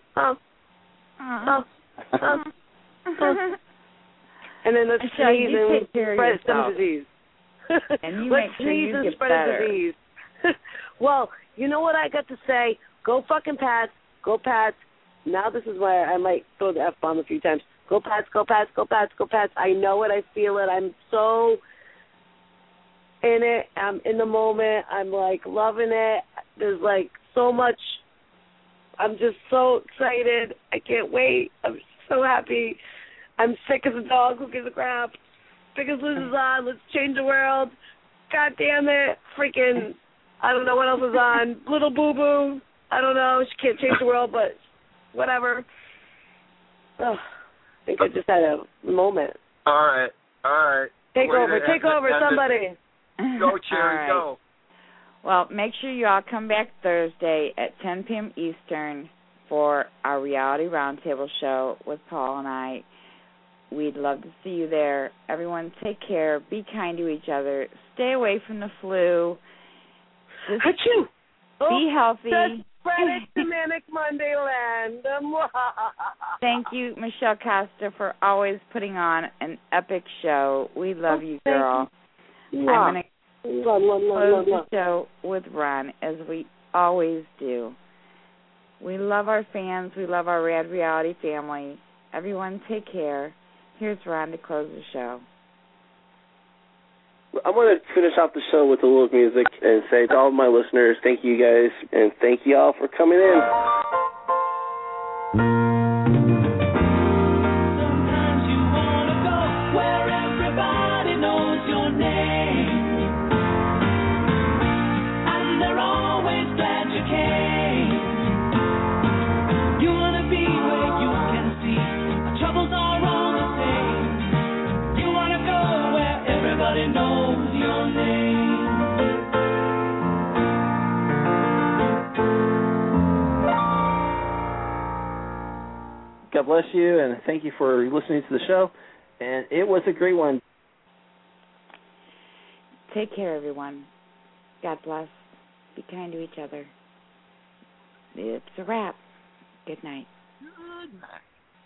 And then let's sneeze and spread some disease. And you make sure you get better. Disease. Well, you know what I got to say? Go fucking Pats. Go Pats. Now this is where I might throw the F-bomb a few times. Go Pats, go Pats, go Pats, go Pats. I know it. I feel it. I'm so in it. I'm in the moment. I'm, like, loving it. There's, like, so much. I'm just so excited. I can't wait. I'm so happy. I'm sick as a dog who gives a crap. Biggest Loser's on. Let's change the world. God damn it. Freaking, I don't know what else is on. Little Boo Boo. I don't know. She can't change the world, but whatever. Oh, I think I just had a moment. All right. Take over, somebody. Go, Cherry, go. Well, make sure you all come back Thursday at 10 p.m. Eastern for our Reality Roundtable show with Paul and I. We'd love to see you there. Everyone, take care. Be kind to each other. Stay away from the flu. Just be healthy. Spread it to Manic Monday land. Thank you, Michelle Costa, for always putting on an epic show. We love you, girl. I'm going to close the show with Ron, as we always do. We love our fans. We love our Rad Reality family. Everyone, take care. Here's Ron to close the show. I want to finish off the show with a little music and say to all of my listeners, thank you guys, and thank you all for coming in. Sometimes you want to go where everybody knows your name, and they're always glad you came. You want to be where you can see our troubles are all the same. You want to go where everybody knows your name. God bless you, and thank you for listening to the show. And it was a great one. Take care, everyone. God bless. Be kind to each other. It's a wrap. Good night. Good night.